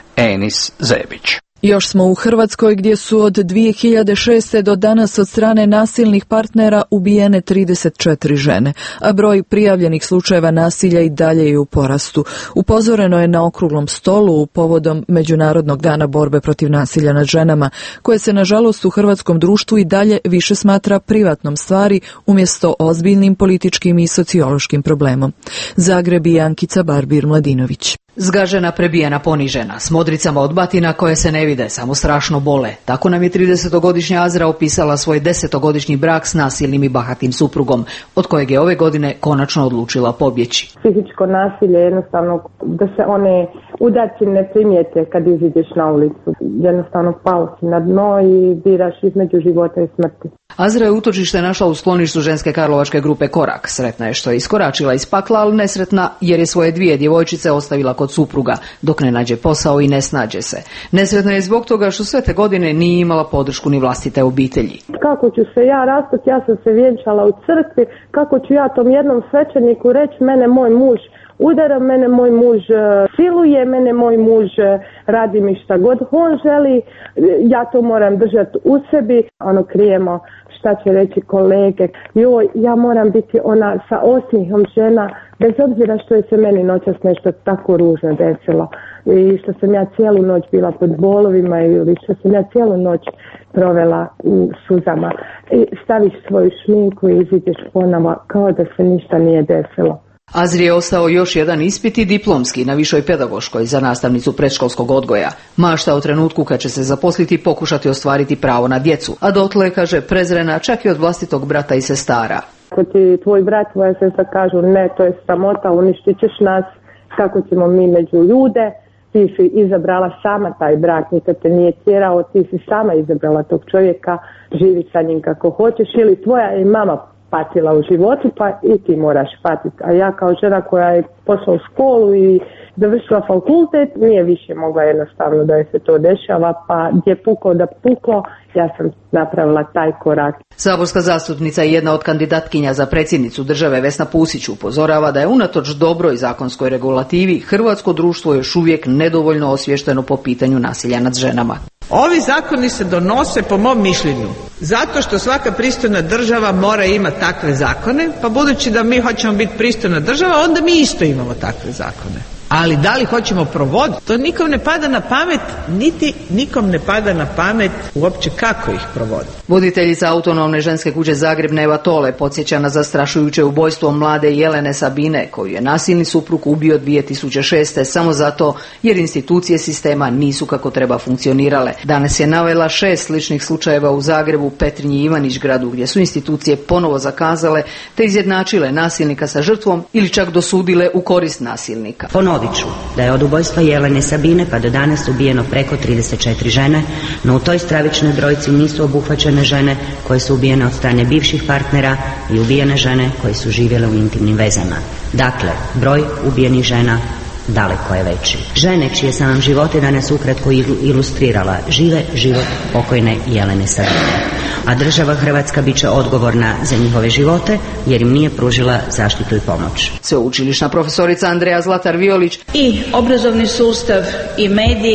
Enis Zebić. Još smo u Hrvatskoj gdje su od dvije hiljade šeste. do danas od strane nasilnih partnera ubijene trideset četiri žene, a broj prijavljenih slučajeva nasilja i dalje je u porastu. Upozoreno je na okruglom stolu povodom Međunarodnog dana borbe protiv nasilja nad ženama, koje se nažalost u hrvatskom društvu i dalje više smatra privatnom stvari umjesto ozbiljnim političkim i sociološkim problemom. Zagreb i Ankica Barbir-Mladinović. Zgažena, prebijena, ponižena, s modricama od batina koje se ne vide, samo strašno bole. Tako nam je tridesetogodišnja Azra opisala svoj desetogodišnji brak s nasilnim i bahatim suprugom, od kojeg je ove godine konačno odlučila pobjeći. Fizičko nasilje jednostavno da se one udarci ne primijete kad iziđeš na ulicu. Jednostavno pao si na dno i biraš između života i smrti. Azra je utočište našla u skloništu ženske karlovačke grupe Korak. Sretna je što je iskoračila iz pakla, ali nesretna jer je svoje dvije djevojčice ostavila kod supruga, dok ne nađe posao i ne snađe se. Nesretna je zbog toga što sve te godine nije imala podršku ni vlastite obitelji. Kako ću se ja rastati, ja sam se vjenčala u crkvi, kako ću ja tom jednom svećeniku reći mene moj muž udara, mene moj muž siluje, mene moj muž radi mi šta god on želi, ja to moram držati u sebi, ono krijemo šta će reći kolege, joj, ja moram biti ona sa osmihom žena, bez obzira što je se meni noćas nešto tako ružno desilo i što sam ja cijelu noć bila pod bolovima ili što sam ja cijelu noć provela u suzama. I staviš svoju šminku i iziđeš ponovo kao da se ništa nije desilo. Azri je ostao još jedan ispit i diplomski na višoj pedagoškoj za nastavnicu predškolskog odgoja. Mašta o trenutku kad će se zaposliti pokušati ostvariti pravo na djecu, a dotle, kaže, prezrena čak i od vlastitog brata i sestara. Ako ti tvoj brat, tvoja sestra kažu ne, to je sramota, uništit ćeš nas, kako ćemo mi među ljude, ti si izabrala sama taj brak, nikad te nije tjerao, ti si sama izabrala tog čovjeka, živi sa njim kako hoćeš, ili tvoja je mama patila u životu, pa i ti moraš patiti. A ja kao žena koja je pošla u školu i završila fakultet, nije više mogla jednostavno da je se to dešava, pa gdje puklo da puklo, ja sam napravila taj korak. Saborska zastupnica i jedna od kandidatkinja za predsjednicu države Vesna Pusić upozorava da je unatoč dobroj zakonskoj regulativi hrvatsko društvo još uvijek nedovoljno osviješteno po pitanju nasilja nad ženama. Ovi zakoni se donose, po mom mišljenju, zato što svaka pristojna država mora imati takve zakone, pa budući da mi hoćemo biti pristojna država, onda mi isto imamo takve zakone. Ali da li hoćemo provoditi, to nikom ne pada na pamet, niti nikom ne pada na pamet uopće kako ih provoditi. Voditeljica autonomne ženske kuće Zagreb Neva Tole podsjeća na zastrašujuće ubojstvo mlade Jelene Sabine, koju je nasilni suprug ubio dvije tisuće šeste. samo zato jer institucije sistema nisu kako treba funkcionirale. Danas je navela šest sličnih slučajeva u Zagrebu, Petrinji i Ivanić-gradu, gdje su institucije ponovo zakazale te izjednačile nasilnika sa žrtvom ili čak dosudile u korist nasilnika. Ponovit ću da je od ubojstva Jelene Sabine pa do danas ubijeno preko trideset četiri žene, no u toj stravičnoj brojci nisu obuhvaćene žene koje su ubijene od strane bivših partnera i ubijene žene koje su živjele u intimnim vezama. Dakle, broj ubijenih žena daleko je veći. Žene čije sam vam živote danas ukratko ilustrirala žive život pokojne Jelene Sabine. A država Hrvatska bit će odgovorna za njihove živote jer im nije pružila zaštitu i pomoć. Sveučilišna profesorica Andreja Zlatar Violić. I obrazovni sustav i mediji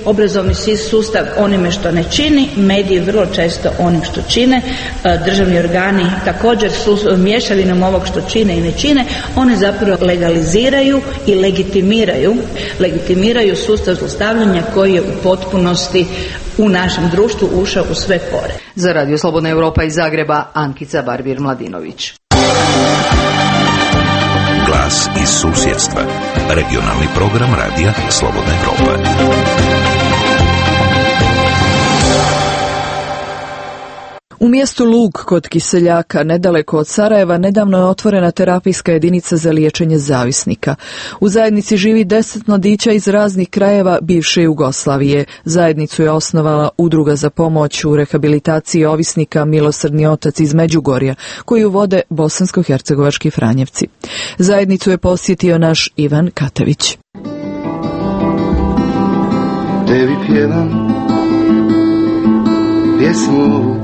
obrazovni sustav onime što ne čini, mediji vrlo često onim što čine, državni organi također su mješavinom ovog što čine i ne čine, one zapravo legaliziraju i legitimiraju, legitimiraju sustav zlostavljanja koji je u potpunosti u našem društvu ušao u sve pore. Za Radio Slobodna Europa iz Zagreba, Ankica Barbir-Mladinović. Glas iz susjedstva. Regionalni program Radija Slobodna Europa. U mjestu Lug kod Kiseljaka, nedaleko od Sarajeva, nedavno je otvorena terapijska jedinica za liječenje zavisnika. U zajednici živi deset mladića iz raznih krajeva bivše Jugoslavije. Zajednicu je osnovala Udruga za pomoć u rehabilitaciji ovisnika Milosrdni otac iz Međugorja, koju vode bosansko-hercegovački Franjevci. Zajednicu je posjetio naš Ivan Katević. Tebi pjevam pjesmu,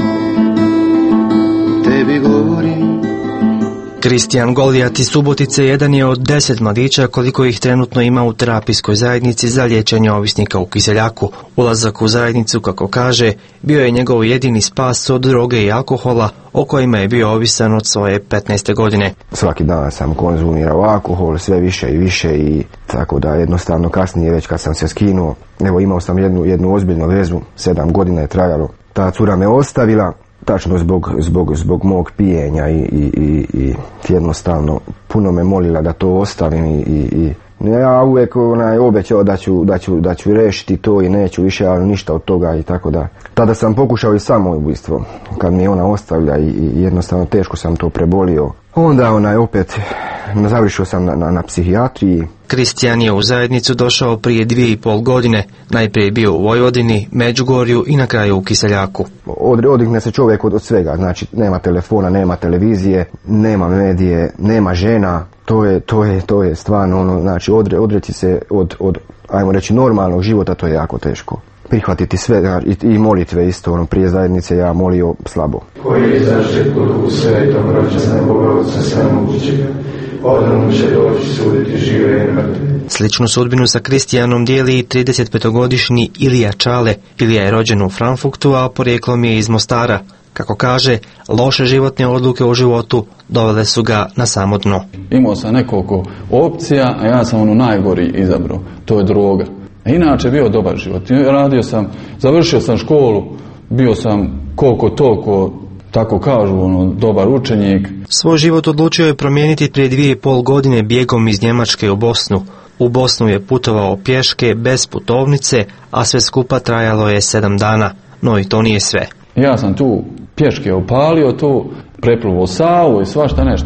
tebi govorim. Kristijan Golijat iz Subotice jedan je od deset mladića koliko ih trenutno ima u terapijskoj zajednici za liječenje ovisnika u Kiseljaku. Ulazak u zajednicu, kako kaže, bio je njegov jedini spas od droge i alkohola o kojima je bio ovisan od svoje petnaeste godine. Svaki dan sam konzumirao alkohol, sve više i više, i tako da jednostavno kasnije, već kad sam se skinuo, evo imao sam jednu, jednu ozbiljnu vezu, sedam godina je trajalo. Ta cura me ostavila, tačno zbog, zbog, zbog mog pijenja i, i, i, i jednostavno puno me molila da to ostavim i, i, i ja uvijek onaj, obećao da ću, da, ću, da ću rešiti to i neću više, ali ništa od toga i tako da. Tada sam pokušao i samoubojstvo kad mi je ona ostavlja i, i jednostavno teško sam to prebolio. Onda onaj, opet završio sam na, na, na psihijatriji. Kristijan je u zajednicu došao prije dvije i pol godine. Najprije je bio u Vojvodini, Međugorju i na kraju u Kiseljaku. Od, odigne se čovjek od, od svega, znači nema telefona, nema televizije, nema medije, nema žena. To je, to je, to je stvarno ono, znači odre, odreći se od, od, ajmo reći, normalnog života, to je jako teško. Prihvatiti sve i, i molitve isto, ono, prije zajednice ja molio slabo. Koji je zaštet kod u svetom rođena Boga Otca Svemogućega, odnom će doći suditi žive i mrtve. Sličnu sudbinu sa Kristijanom dijeli i tridesetpetogodišnji Ilija Čale. Ilija je rođen u Frankfurtu, a porijeklom je iz Mostara. Kako kaže, loše životne odluke u životu dovele su ga na samo dno. Imao sam nekoliko opcija, a ja sam ono najgori izabrao. To je droga. Inače bio dobar život. Radio sam, završio sam školu, bio sam koliko toliko, tako kažu, ono, dobar učenik. Svoj život odlučio je promijeniti prije dvije i pol godine bijegom iz Njemačke u Bosnu. U Bosnu je putovao pješke, bez putovnice, a sve skupa trajalo je sedam dana. No i to nije sve. Ja sam tu pješke opalio, tu prepluvo Savu i svašta nešto.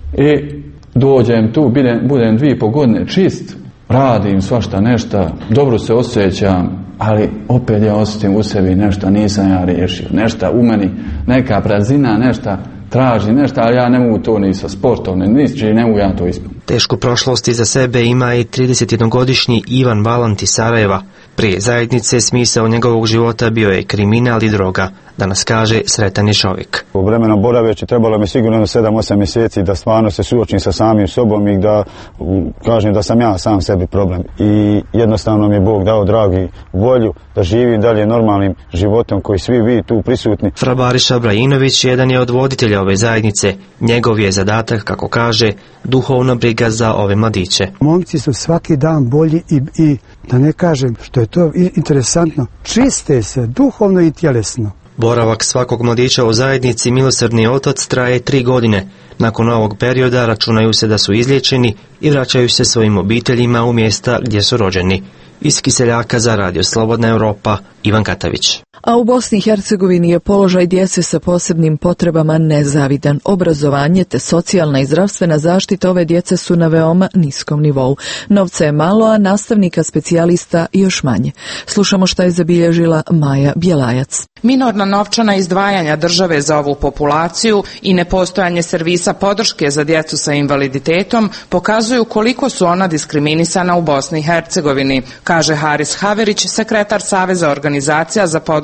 I dođem tu, budem, budem dvije i pol godine čist, radim svašta nešto, dobro se osjećam, ali opet ja osjećam u sebi nešto, nisam ja riješio. Nešto u meni, neka prazina, nešto traži, nešto, ali ja ne mogu to ni sa sportom, ni ničim, ne mogu ja to ispuniti. Tešku prošlost iza sebe ima i tridesetjednogodišnji Ivan Valant iz Sarajeva. Prije zajednice smisao njegovog života bio je kriminal i droga. Danas kaže, sretan je čovjek. U vremenom boraveći trebalo mi sigurno sedam osam mjeseci da stvarno se suočim sa samim sobom i da kažem da sam ja sam sebi problem. I jednostavno mi je Bog dao, dragi, volju da živim dalje normalnim životom koji svi vi tu prisutni. Fra Bariša Brajinović jedan je od voditelja ove zajednice. Njegov je zadatak, kako kaže, duhovna briga za ove mladiće. Momci su svaki dan bolji i, i da ne kažem što je to interesantno, čiste se duhovno i tjelesno. Boravak svakog mladića u zajednici Milosrdni otac traje tri godine. Nakon ovog perioda računaju se da su izliječeni i vraćaju se svojim obiteljima u mjesta gdje su rođeni. Iz Kiseljaka za Radio Slobodna Europa, Ivan Katavić. A u Bosni i Hercegovini je položaj djece sa posebnim potrebama nezavidan. Obrazovanje te socijalna i zdravstvena zaštita ove djece su na veoma niskom nivou. Novca je malo, a nastavnika specijalista još manje. Slušamo šta je zabilježila Maja Bjelajac. Minorna novčana izdvajanja države za ovu populaciju i nepostojanje servisa podrške za djecu sa invaliditetom pokazuju koliko su ona diskriminisana u Bosni i Hercegovini, kaže Haris Haverić, sekretar Saveza organizacija za podršku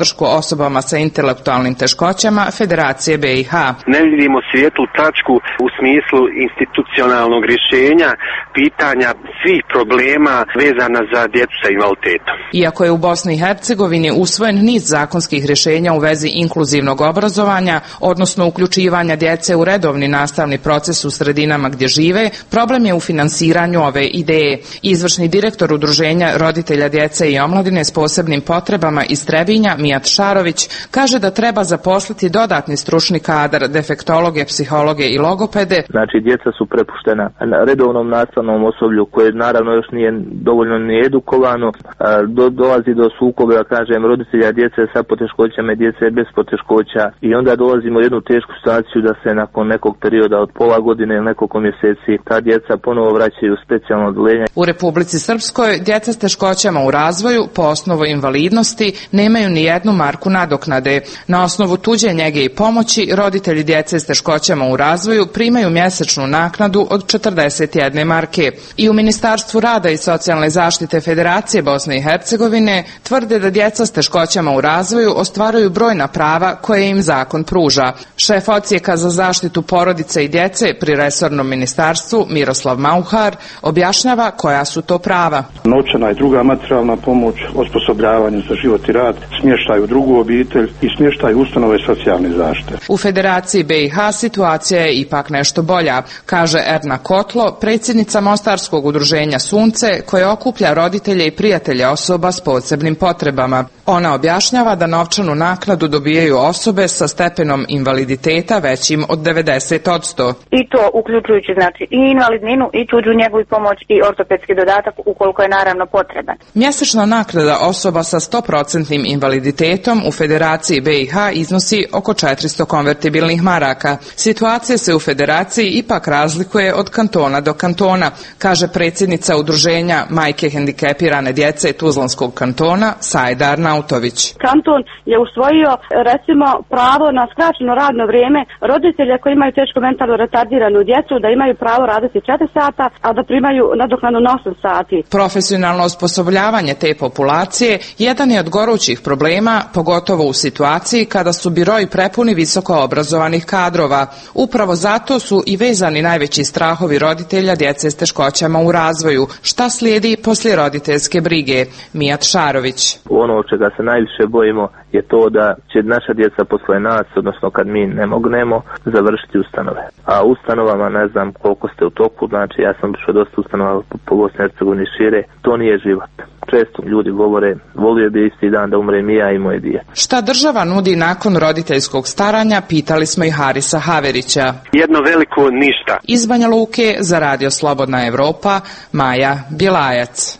podršku osobama sa intelektualnim teškoćama Federacije B i H. Ne vidimo svijetlu tačku u smislu institucionalnog rješenja pitanja svih problema vezana za djecu sa invaliditetom. Iako je u Bosni i Hercegovini usvojen niz zakonskih rješenja u vezi inkluzivnog obrazovanja, odnosno uključivanja djece u redovni nastavni proces u sredinama gdje žive, problem je u finansiranju ove ideje. Izvršni direktor Udruženja roditelja djece i omladine s posebnim potrebama iz Trebinja, Mijat Šarović, kaže da treba zaposliti dodatni stručni kadar, defektologe, psihologe i logopede. Znači, djeca su prepuštena redovnom nastavnom osoblju koje naravno još nije dovoljno ni edukovano, do, dolazi do sukoba, kažem, roditelja djece sa poteškoćama i djece bez poteškoća i onda dolazimo u jednu tešku situaciju da se nakon nekog perioda od pola godine ili nekoliko mjeseci ta djeca ponovo vraćaju u specijalno odeljenje. U Republici Srpskoj djeca s teškoćama u razvoju po osnovu invalidnosti nemaju ni jednu marku nadoknade. Na osnovu tuđe njege i pomoći roditelji djece s teškoćama u razvoju primaju mjesečnu naknadu od četrdeset jedne marke. I u Ministarstvu rada i socijalne zaštite Federacije Bosne i Hercegovine tvrde da djeca s teškoćama u razvoju ostvaruju brojna prava koje im zakon pruža. Šef odsjeka za zaštitu porodice i djece pri resornom ministarstvu Miroslav Mauhar objašnjava koja su to prava. Novčana i druga materijalna pomoć, osposobljavanje za život i rad, smještaj u drugu obitelj i smještaj u ustanove socijalne zaštite. U Federaciji B i H situacija je ipak nešto bolja, kaže Erna Kotlo, predsjednica Mostarskog udruženja Sunce, koje okuplja roditelje i prijatelje osoba s posebnim potrebama. Ona objašnjava da novčanu naknadu dobijaju osobe sa stepenom invaliditeta većim od devedeset posto. I to uključujući znači i invalidninu i tuđu njegu i pomoć i ortopedski dodatak ukoliko je naravno potreban. Mjesečna naknada osoba sa sto posto invaliditetom u Federaciji B i H iznosi oko četiristo konvertibilnih maraka. Situacija se u Federaciji ipak razlikuje od kantona do kantona, kaže predsjednica udruženja Majke hendikepirane djece Tuzlanskog kantona Sajda Arnautović. Kanton je usvojio recimo pravo na skraćeno radno vrijeme roditelja koji imaju teško mentalno retardiranu djecu da imaju pravo raditi četiri sata, a da primaju nadoknadu na osam sati. Profesionalno osposobljavanje te populacije jedan je od gorućih problema, pogotovo u situaciji kada su biroji prepuni visoko obrazovanih kadrova. Upravo zato su i vezani najveći strahovi roditelja djece s teškoćama u razvoju. Šta slijedi poslije roditeljske brige? Mijat Šarović. Ono čega se najviše bojimo je to da će naša djeca posle nas, odnosno kad mi ne mognemo, završiti ustanove. A ustanovama, ne znam koliko ste u toku, znači ja sam došao dosta ustanova po Bosni i Hercegovini šire, to nije život. Često ljudi govore, volio bi isti dan da umrem i ja i moje dijete. Šta država nudi nakon roditeljskog staranja, pitali smo i Harisa Haverića. Jedno veliko ništa. Iz Banja Luke za Radio Slobodna Evropa, Maja Bjelajac.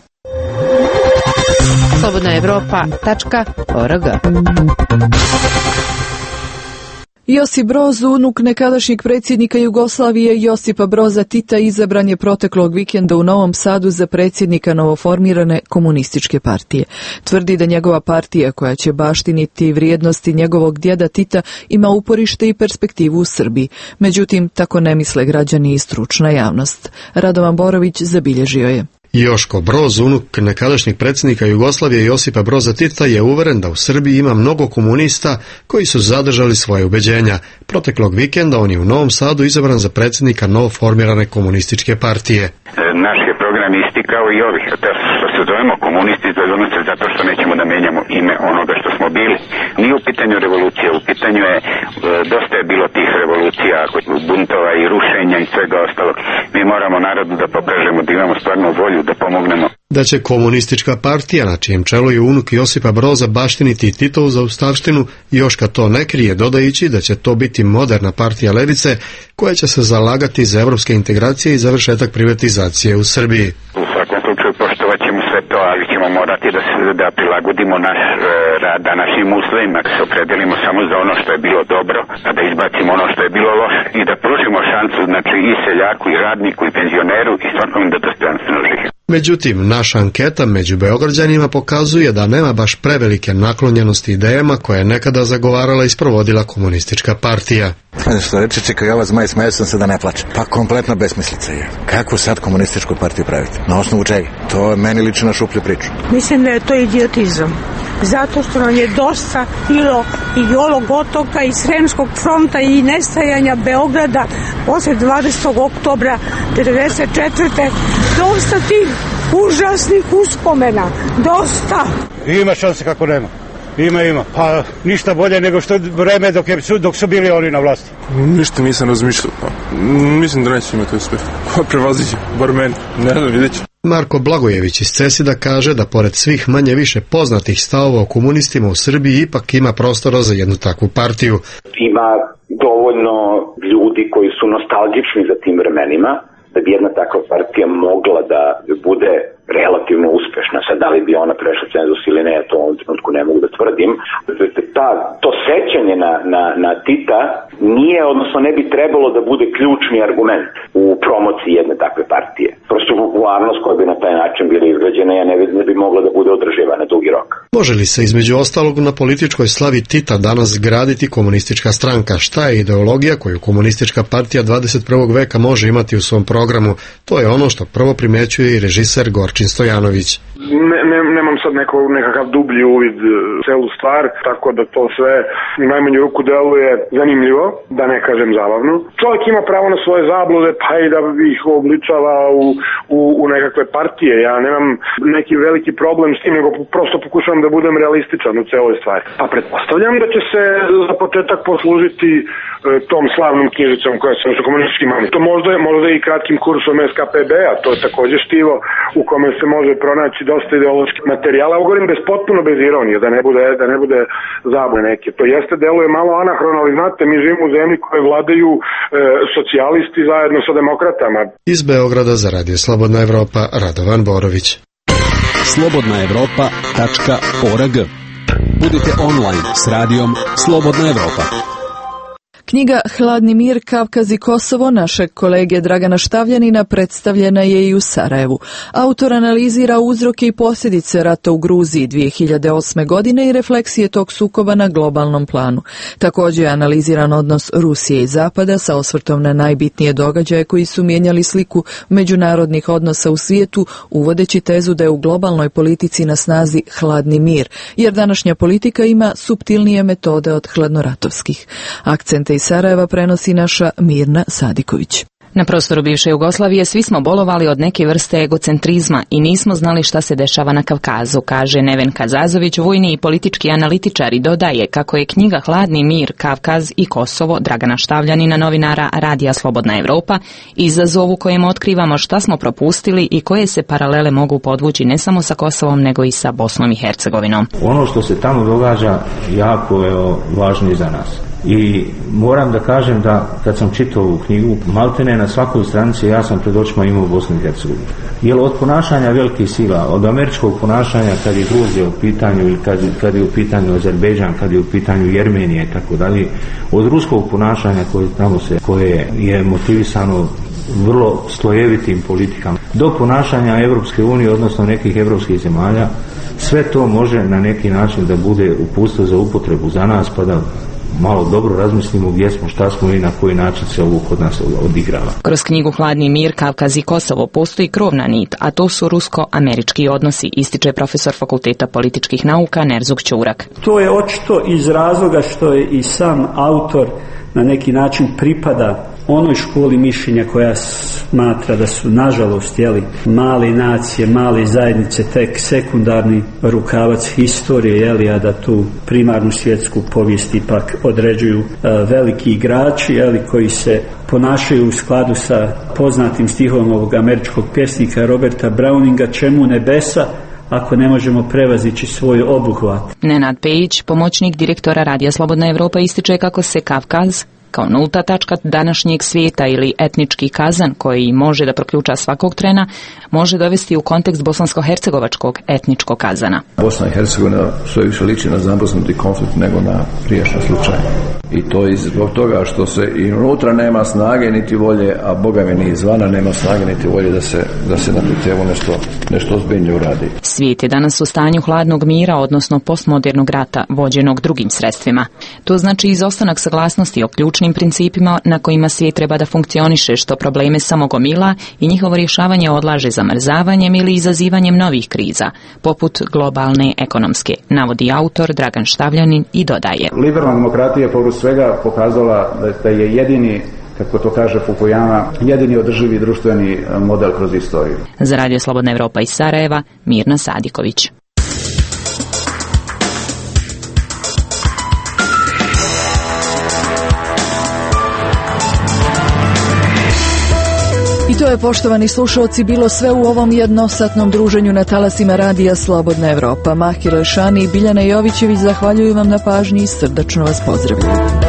slobodna evropa tačka org. Josip Broz, unuk nekadašnjeg predsjednika Jugoslavije Josipa Broza Tita, izabran je proteklog vikenda u Novom Sadu za predsjednika novoformirane komunističke partije. Tvrdi da njegova partija, koja će baštiniti vrijednosti njegovog djeda Tita, ima uporište i perspektivu u Srbiji. Međutim, tako ne misle građani i stručna javnost. Radovan Borović zabilježio je. Joško Broz, unuk nekadašnjeg predsjednika Jugoslavije Josipa Broza Tita, je uveren da u Srbiji ima mnogo komunista koji su zadržali svoje ubeđenja. Proteklog vikenda on je u Novom Sadu izabran za predsjednika novoformirane komunističke partije. Naš je program isti kao i ovih. Da što se zovemo komunisti, zovemo se zato što nećemo da menjamo ime onoga što smo bili. Nije u pitanju revolucija, u pitanju je, dosta je bilo tih revolucija, buntova i rušenja i svega ostalog. Mi moramo narodu da pokažemo da imamo stvarno volju da pomognemo. Da će komunistička partija, na čijem čelu je unuk Josipa Broza, baštiniti Titovu zaustavštinu, Joška to ne krije, dodajući da će to biti moderna partija levice koja će se zalagati za evropske integracije i završetak privatizacije u Srbiji. U svakom slučaju poštovat ćemo sve to, ali ćemo morati da, se, da prilagodimo naš e, rad današnjim uslovima, da se opredelimo samo za ono što je bilo dobro, a da izbacimo ono što je bilo loše i da pružimo šansu, znači, i seljaku, i radniku, i penzioneru, i svakom da dostojanstveno živi. Međutim, naša anketa među Beograđanima pokazuje da nema baš prevelike naklonjenosti idejama koje je nekada zagovarala i sprovodila komunistička partija. Što reče, čekaj, ova zmaj, smaju sam se da ne plače. Pa kompletna besmislica je. Kako sad komunističku partiju praviti? Na osnovu čega? To meni liči na šuplju priču. Mislim da je to idiotizam. zato što nam je dosta bilo i Golog otoka i Sremskog fronta i nestajanja Beograda posle dvadesetog oktobra devedeset četvrte Dosta tih užasnih uspomena, dosta. Ima šanse kako nema. Ima, ima. Pa ništa bolje nego što vreme dok, je, dok su bili oni na vlasti. Ništa nisam razmišljao. Pa, mislim da neće imati uspeh. Pa prevazit će, bar meni. Ne znam, vidjet će. Marko Blagojević iz Cesida kaže da pored svih manje više poznatih stavova o komunistima u Srbiji ipak ima prostora za jednu takvu partiju. Ima dovoljno ljudi koji su nostalgični za tim vremenima da bi jedna takva partija mogla da bude relativno uspešna. Sad, da li bi ona prešla cenzus ili ne, to u ovom trenutku ne mogu da tvrdim. Ta, to sećanje na, na, na Tita nije, odnosno ne bi trebalo da bude ključni argument u promociji jedne takve partije. Prosto popularnost koja bi na taj način bila izgrađena, ja ne, ne bi mogla da bude održiva na dugi rok. Može li se između ostalog na političkoj slavi Tita danas graditi komunistička stranka? Šta je ideologija koju komunistička partija dvadeset prvog veka može imati u svom programu? To je ono što prvo primećuje i režiser Gorčin Stojanović. Ne, ne, nemam sad neko, nekakav dublji uvid celu stvar, tako da to sve u najmanju ruku deluje zanimljivo, da ne kažem zabavno. Čovjek ima pravo na svoje zablude, pa i da ih obličava u, u, u nekakve partije. Ja nemam neki veliki problem s tim, nego prosto pokušavam da budem realističan u celoj stvari. Pa pretpostavljam da će se za početak poslužiti e, tom slavnom knjižicom koja se su komunistički mani. To možda, možda i kratkim kursom S K P B-a, to je također štivo u kome se može pronaći dosta ideoloških materijala. Ovo govorim bez, potpuno bez ironije, da ne bude, da ne bude zabune neke. To jeste, deluje malo anahrono, ali znate, mi živimo u zemlji koje vladaju e, socijalisti zajedno sa demokratama. Iz Beograda za Radio Slobodna Evropa, Radovan Borović. slobodna evropa tačka org. Budite online s radijom Slobodna Evropa. Knjiga Hladni mir, Kavkaz i Kosovo našeg kolege Dragana Štavljanina predstavljena je i u Sarajevu. Autor analizira uzroke i posljedice rata u Gruziji dvije hiljade osme. godine i refleksije tog sukoba na globalnom planu. Također je analiziran odnos Rusije i Zapada sa osvrtom na najbitnije događaje koji su mijenjali sliku međunarodnih odnosa u svijetu, uvodeći tezu da je u globalnoj politici na snazi hladni mir, jer današnja politika ima suptilnije metode od hladnoratovskih. Akcente iz Sarajeva prenosi naša Mirna Sadiković. Na prostoru bivše Jugoslavije svi smo bolovali od neke vrste egocentrizma i nismo znali šta se dešava na Kavkazu, kaže Nevenka Zazović, vojni i politički analitičar, i dodaje kako je knjiga Hladni mir, Kavkaz i Kosovo Dragana Štavljanina, novinara Radija Slobodna Evropa, izazov u kojem otkrivamo šta smo propustili i koje se paralele mogu podvući ne samo sa Kosovom nego i sa Bosnom i Hercegovinom. Ono što se tamo događa jako je važno za nas. I moram da kažem da kad sam čitao ovu knjigu, maltene na svakoj stranici ja sam pred očima imao Bosnu i Hercegovinu. Jer od ponašanja velikih sila, od američkog ponašanja kad je Gruzija u pitanju ili kad, kad je u pitanju Azerbejdžan, kad je u pitanju Jermenija i tako dalje, od ruskog ponašanja koje tamo se, koje je motivisano vrlo slojevitim politikama, do ponašanja Evropske unije, odnosno nekih evropskih zemalja, sve to može na neki način da bude uputstvo za upotrebu za nas, pa da malo dobro razmislimo gdje smo, šta smo i na koji način se ovo kod nas odigrava. Kroz knjigu Hladni mir, Kavkaz i Kosovo postoji krovna nit, a to su rusko-američki odnosi, ističe profesor Fakulteta političkih nauka Nerzuk Ćurak. To je očito iz razloga što je i sam autor na neki način pripada onoj školi mišljenja koja smatra da su, nažalost, jeli, male nacije, male zajednice tek sekundarni rukavac historije, jeli, a da tu primarnu svjetsku povijest ipak određuju a, veliki igrači, jeli, koji se ponašaju u skladu sa poznatim stihom ovog američkog pjesnika Roberta Browninga, čemu nebesa ako ne možemo prevazići svoj obuhvat. Nenad Pejić, pomoćnik direktora Radija Slobodna Evropa, ističe kako se Kavkaz kao nulta tačka današnjeg svijeta ili etnički kazan koji može da proključa svakog trena, može dovesti u kontekst bosansko-hercegovačkog etničkog kazana. Bosna i Hercegovina sve više liči na zamrznuti konflikt nego na prijašnji slučaj. I to je zbog toga što se i unutra nema snage niti volje, a Boga mi ni izvana nema snage niti volje da se, da se na tu temu nešto, nešto ozbiljnije uradi. Svijet je danas u stanju hladnog mira, odnosno postmodernog rata, vođenog drugim sredstvima. To znači izostanak saglasnosti o ključnim ključnim principima na kojima svijet treba da funkcioniše, što probleme samo gomila i njihovo rješavanje odlaže zamrzavanjem ili izazivanjem novih kriza, poput globalne ekonomske, navodi autor Dragan Štavljanin i dodaje. Liberalna demokratija povrh svega pokazala da je jedini, kako to kaže Fukuyama, jedini održivi društveni model kroz istoriju. Za Radio Slobodna Evropa iz Sarajeva, Mirna Sadiković. I to je, poštovani slušalci, bilo sve u ovom jednosatnom druženju na talasima Radija Slobodna Evropa. Mahir Lešani i Biljana Jovićević zahvaljuju vam na pažnji i srdačno vas pozdravljaju.